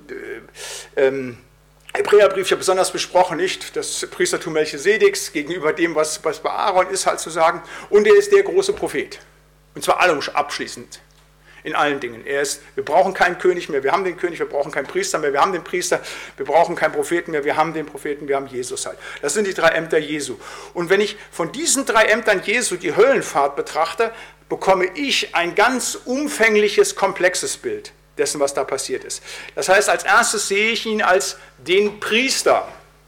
Hebräerbrief ja besonders besprochen, nicht das Priestertum Melchisedeks gegenüber dem, was bei Aaron ist, halt zu sagen. Und er ist der große Prophet. Und zwar allum abschließend. In allen Dingen. Wir brauchen keinen König mehr, wir haben den König, wir brauchen keinen Priester mehr, wir haben den Priester, wir brauchen keinen Propheten mehr, wir haben den Propheten, wir haben Jesus halt. Das sind die 3 Ämter Jesu. Und wenn ich von diesen 3 Ämtern Jesu die Höllenfahrt betrachte, bekomme ich ein ganz umfängliches, komplexes Bild dessen, was da passiert ist. Das heißt, als erstes sehe ich ihn als den Priester.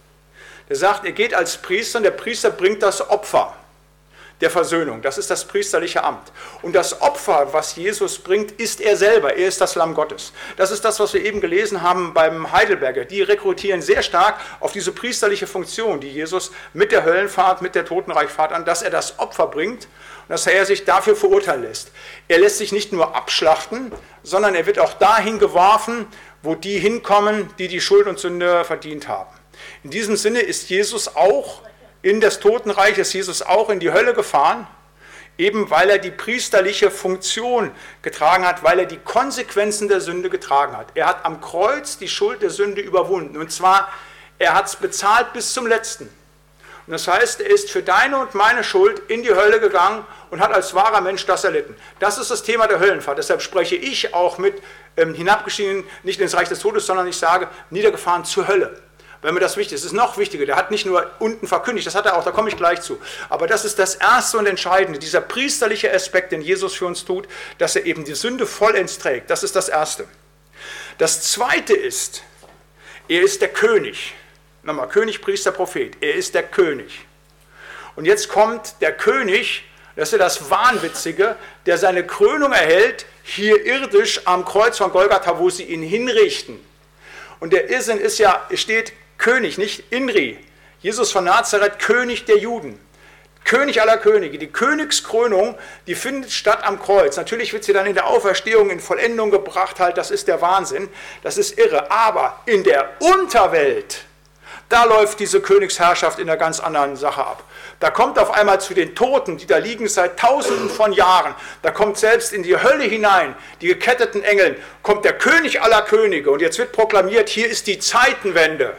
Der sagt, er geht als Priester und der Priester bringt das Opfer der Versöhnung. Das ist das priesterliche Amt. Und das Opfer, was Jesus bringt, ist er selber. Er ist das Lamm Gottes. Das ist das, was wir eben gelesen haben beim Heidelberger. Die rekrutieren sehr stark auf diese priesterliche Funktion, die Jesus mit der Höllenfahrt, mit der Totenreichfahrt an, dass er das Opfer bringt und dass er sich dafür verurteilen lässt. Er lässt sich nicht nur abschlachten, sondern er wird auch dahin geworfen, wo die hinkommen, die die Schuld und Sünde verdient haben. In diesem Sinne ist Jesus auch in das Totenreich, ist Jesus auch in die Hölle gefahren, eben weil er die priesterliche Funktion getragen hat, weil er die Konsequenzen der Sünde getragen hat. Er hat am Kreuz die Schuld der Sünde überwunden. Und zwar, er hat es bezahlt bis zum Letzten. Und das heißt, er ist für deine und meine Schuld in die Hölle gegangen und hat als wahrer Mensch das erlitten. Das ist das Thema der Höllenfahrt. Deshalb spreche ich auch mit hinabgestiegen, nicht ins Reich des Todes, sondern ich sage, niedergefahren zur Hölle. Wenn mir das wichtig ist, ist noch wichtiger, der hat nicht nur unten verkündigt, das hat er auch, da komme ich gleich zu. Aber das ist das Erste und Entscheidende, dieser priesterliche Aspekt, den Jesus für uns tut, dass er eben die Sünde vollends trägt. Das ist das Erste. Das Zweite ist, er ist der König. Nochmal, König, Priester, Prophet. Er ist der König. Und jetzt kommt der König, das ist ja das Wahnwitzige, der seine Krönung erhält, hier irdisch am Kreuz von Golgatha, wo sie ihn hinrichten. Und der Irrsinn ist ja, es steht König, nicht Inri. Jesus von Nazareth, König der Juden. König aller Könige. Die Königskrönung, die findet statt am Kreuz. Natürlich wird sie dann in der Auferstehung in Vollendung gebracht, halt, das ist der Wahnsinn, das ist irre. Aber in der Unterwelt, da läuft diese Königsherrschaft in einer ganz anderen Sache ab. Da kommt auf einmal zu den Toten, die da liegen seit Tausenden von Jahren, da kommt selbst in die Hölle hinein, die geketteten Engeln, kommt der König aller Könige. Und jetzt wird proklamiert, hier ist die Zeitenwende.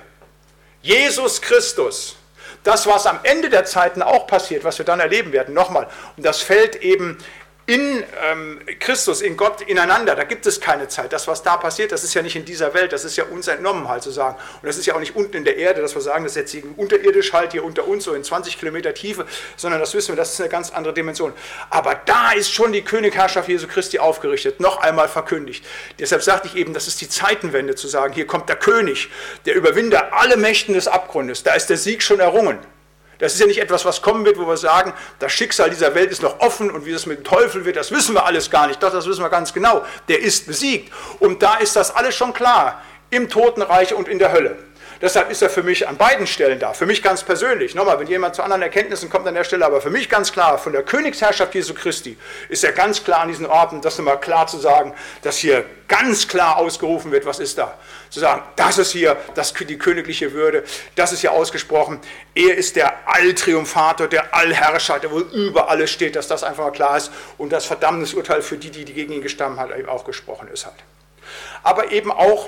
Jesus Christus. Das, was am Ende der Zeiten auch passiert, was wir dann erleben werden, nochmal. Und das fällt eben in Christus, in Gott, ineinander, da gibt es keine Zeit. Das, was da passiert, das ist ja nicht in dieser Welt, das ist ja uns entnommen halt zu sagen. Und das ist ja auch nicht unten in der Erde, dass wir sagen, das ist jetzt unterirdisch halt hier unter uns, so in 20 Kilometer Tiefe, sondern das wissen wir, das ist eine ganz andere Dimension. Aber da ist schon die Königherrschaft Jesu Christi aufgerichtet, noch einmal verkündigt. Deshalb sagte ich eben, das ist die Zeitenwende zu sagen, hier kommt der König, der Überwinder alle Mächten des Abgrundes, da ist der Sieg schon errungen. Das ist ja nicht etwas, was kommen wird, wo wir sagen, das Schicksal dieser Welt ist noch offen und wie es mit dem Teufel wird, das wissen wir alles gar nicht. Doch, das wissen wir ganz genau. Der ist besiegt. Und da ist das alles schon klar, im Totenreich und in der Hölle. Deshalb ist er für mich an beiden Stellen da, für mich ganz persönlich. Nochmal, wenn jemand zu anderen Erkenntnissen kommt an der Stelle, aber für mich ganz klar, von der Königsherrschaft Jesu Christi ist er ganz klar an diesen Orten, das ist mal klar zu sagen, dass hier ganz klar ausgerufen wird, was ist da? Zu sagen, das ist hier die königliche Würde, das ist hier ausgesprochen. Er ist der Alltriumphator, der Allherrscher, der wohl über alles steht, dass das einfach mal klar ist. Und das Verdammnisurteil für die gegen ihn gestanden hat, eben auch gesprochen ist halt. Aber eben auch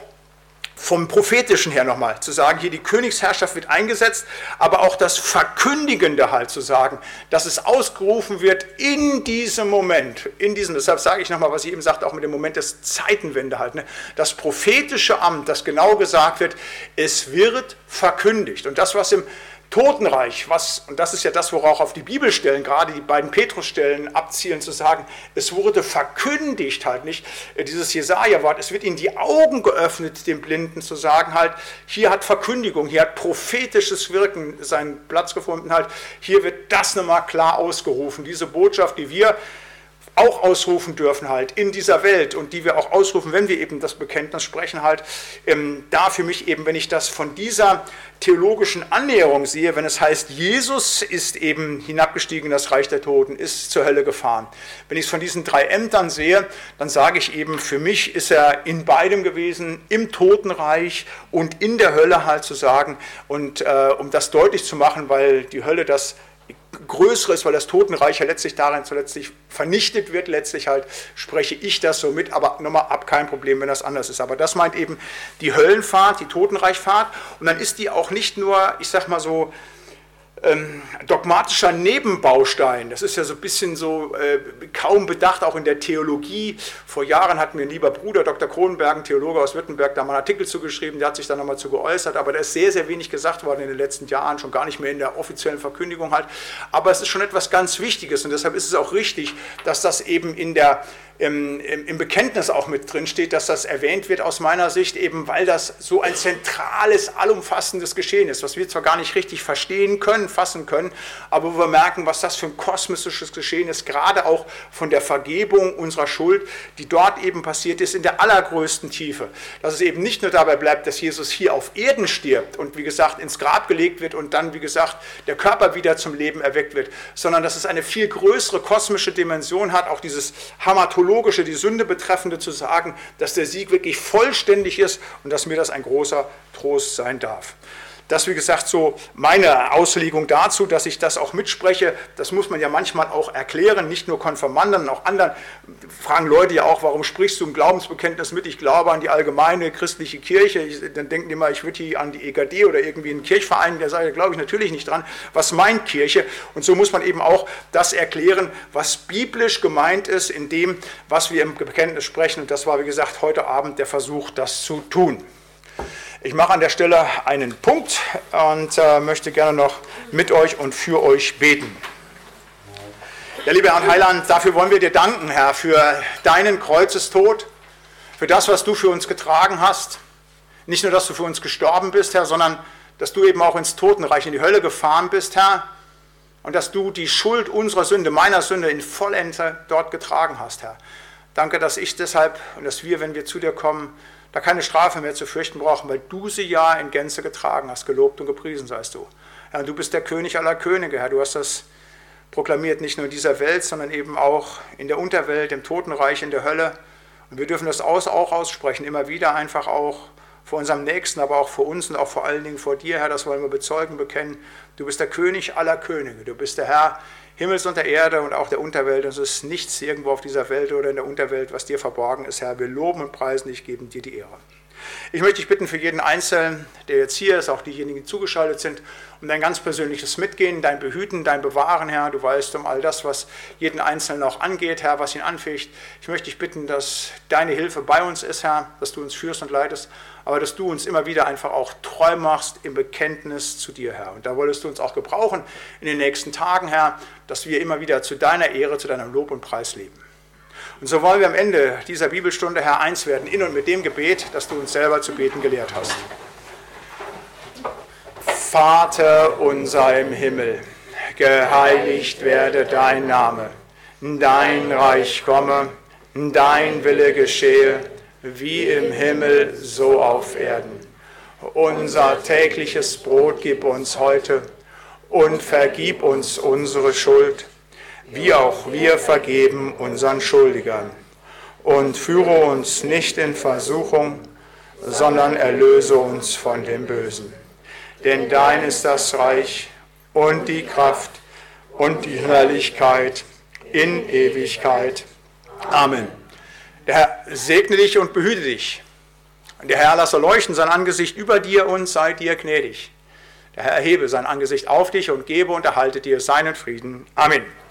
vom Prophetischen her nochmal, zu sagen, hier die Königsherrschaft wird eingesetzt, aber auch das Verkündigende halt zu sagen, dass es ausgerufen wird in diesem Moment, deshalb sage ich nochmal, was ich eben sagte, auch mit dem Moment des Zeitenwende halt, ne? Das prophetische Amt, das genau gesagt wird, es wird verkündigt. Und das, was im Totenreich, und das ist ja das, worauf auf die Bibelstellen, gerade die beiden Petrusstellen abzielen, zu sagen, es wurde verkündigt halt nicht, dieses Jesaja-Wort, es wird ihnen die Augen geöffnet, den Blinden zu sagen halt, hier hat Verkündigung, hier hat prophetisches Wirken seinen Platz gefunden halt, hier wird das nochmal klar ausgerufen, diese Botschaft, die wir auch ausrufen dürfen halt in dieser Welt und die wir auch ausrufen, wenn wir eben das Bekenntnis sprechen halt, da für mich eben, wenn ich das von dieser theologischen Annäherung sehe, wenn es heißt, Jesus ist eben hinabgestiegen in das Reich der Toten, ist zur Hölle gefahren. Wenn ich es von diesen 3 Ämtern sehe, dann sage ich eben, für mich ist er in beidem gewesen, im Totenreich und in der Hölle halt zu sagen und um das deutlich zu machen, weil die Hölle das Größeres, weil das Totenreich ja letztlich darin letztlich vernichtet wird, letztlich halt spreche ich das so mit, aber nochmal ab, kein Problem, wenn das anders ist. Aber das meint eben die Höllenfahrt, die Totenreichfahrt und dann ist die auch nicht nur, ich sag mal so, dogmatischer Nebenbaustein. Das ist ja so ein bisschen so kaum bedacht, auch in der Theologie. Vor Jahren hat mir ein lieber Bruder, Dr. Kronenberg, ein Theologe aus Württemberg, da mal einen Artikel zugeschrieben, der hat sich da nochmal zu geäußert, aber da ist sehr, sehr wenig gesagt worden in den letzten Jahren, schon gar nicht mehr in der offiziellen Verkündigung halt. Aber es ist schon etwas ganz Wichtiges und deshalb ist es auch richtig, dass das eben im Bekenntnis auch mit drin steht, dass das erwähnt wird aus meiner Sicht, eben weil das so ein zentrales, allumfassendes Geschehen ist, was wir zwar gar nicht richtig verstehen können, fassen können, aber wo wir merken, was das für ein kosmisches Geschehen ist, gerade auch von der Vergebung unserer Schuld, die dort eben passiert ist, in der allergrößten Tiefe. Dass es eben nicht nur dabei bleibt, dass Jesus hier auf Erden stirbt und wie gesagt ins Grab gelegt wird und dann, wie gesagt, der Körper wieder zum Leben erweckt wird, sondern dass es eine viel größere kosmische Dimension hat, auch dieses Hamatologische, die Sünde betreffende zu sagen, dass der Sieg wirklich vollständig ist und dass mir das ein großer Trost sein darf. Das, wie gesagt, so meine Auslegung dazu, dass ich das auch mitspreche, das muss man ja manchmal auch erklären, nicht nur Konfirmanden, auch anderen fragen Leute ja auch, warum sprichst du im Glaubensbekenntnis mit, ich glaube an die allgemeine christliche Kirche, dann denken die immer, ich würde hier an die EKD oder irgendwie einen Kirchverein, der sagt, da glaube ich natürlich nicht dran, was meint Kirche? Und so muss man eben auch das erklären, was biblisch gemeint ist in dem, was wir im Bekenntnis sprechen und das war, wie gesagt, heute Abend der Versuch, das zu tun. Ich mache an der Stelle einen Punkt und möchte gerne noch mit euch und für euch beten. Ja, lieber Herr Heiland, dafür wollen wir dir danken, Herr, für deinen Kreuzestod, für das, was du für uns getragen hast. Nicht nur, dass du für uns gestorben bist, Herr, sondern dass du eben auch ins Totenreich, in die Hölle gefahren bist, Herr, und dass du die Schuld unserer Sünde, meiner Sünde in Vollende dort getragen hast, Herr. Danke, dass ich deshalb und dass wir, wenn wir zu dir kommen, da keine Strafe mehr zu fürchten brauchen, weil du sie ja in Gänze getragen hast, gelobt und gepriesen seist du. Herr, du bist der König aller Könige, Herr, du hast das proklamiert, nicht nur in dieser Welt, sondern eben auch in der Unterwelt, im Totenreich, in der Hölle. Und wir dürfen das auch aussprechen, immer wieder einfach auch vor unserem Nächsten, aber auch vor uns und auch vor allen Dingen vor dir, Herr, das wollen wir bezeugen, bekennen. Du bist der König aller Könige, du bist der Herr Himmels und der Erde und auch der Unterwelt. Es ist nichts irgendwo auf dieser Welt oder in der Unterwelt, was dir verborgen ist, Herr. Wir loben und preisen dich, geben dir die Ehre. Ich möchte dich bitten für jeden Einzelnen, der jetzt hier ist, auch diejenigen, die zugeschaltet sind, um dein ganz persönliches Mitgehen, dein Behüten, dein Bewahren, Herr. Du weißt um all das, was jeden Einzelnen auch angeht, Herr, was ihn anficht. Ich möchte dich bitten, dass deine Hilfe bei uns ist, Herr, dass du uns führst und leitest, aber dass du uns immer wieder einfach auch treu machst im Bekenntnis zu dir, Herr. Und da wolltest du uns auch gebrauchen in den nächsten Tagen, Herr, dass wir immer wieder zu deiner Ehre, zu deinem Lob und Preis leben. Und so wollen wir am Ende dieser Bibelstunde, Herr, eins werden, in und mit dem Gebet, das du uns selber zu beten gelehrt hast. Vater unser im Himmel, geheiligt werde dein Name, dein Reich komme, dein Wille geschehe, wie im Himmel, so auf Erden. Unser tägliches Brot gib uns heute und vergib uns unsere Schuld, wie auch wir vergeben unseren Schuldigern. Und führe uns nicht in Versuchung, sondern erlöse uns von dem Bösen. Denn dein ist das Reich und die Kraft und die Herrlichkeit in Ewigkeit. Amen. Der Herr segne dich und behüte dich. Und der Herr lasse leuchten sein Angesicht über dir und sei dir gnädig. Der Herr erhebe sein Angesicht auf dich und gebe und erhalte dir seinen Frieden. Amen.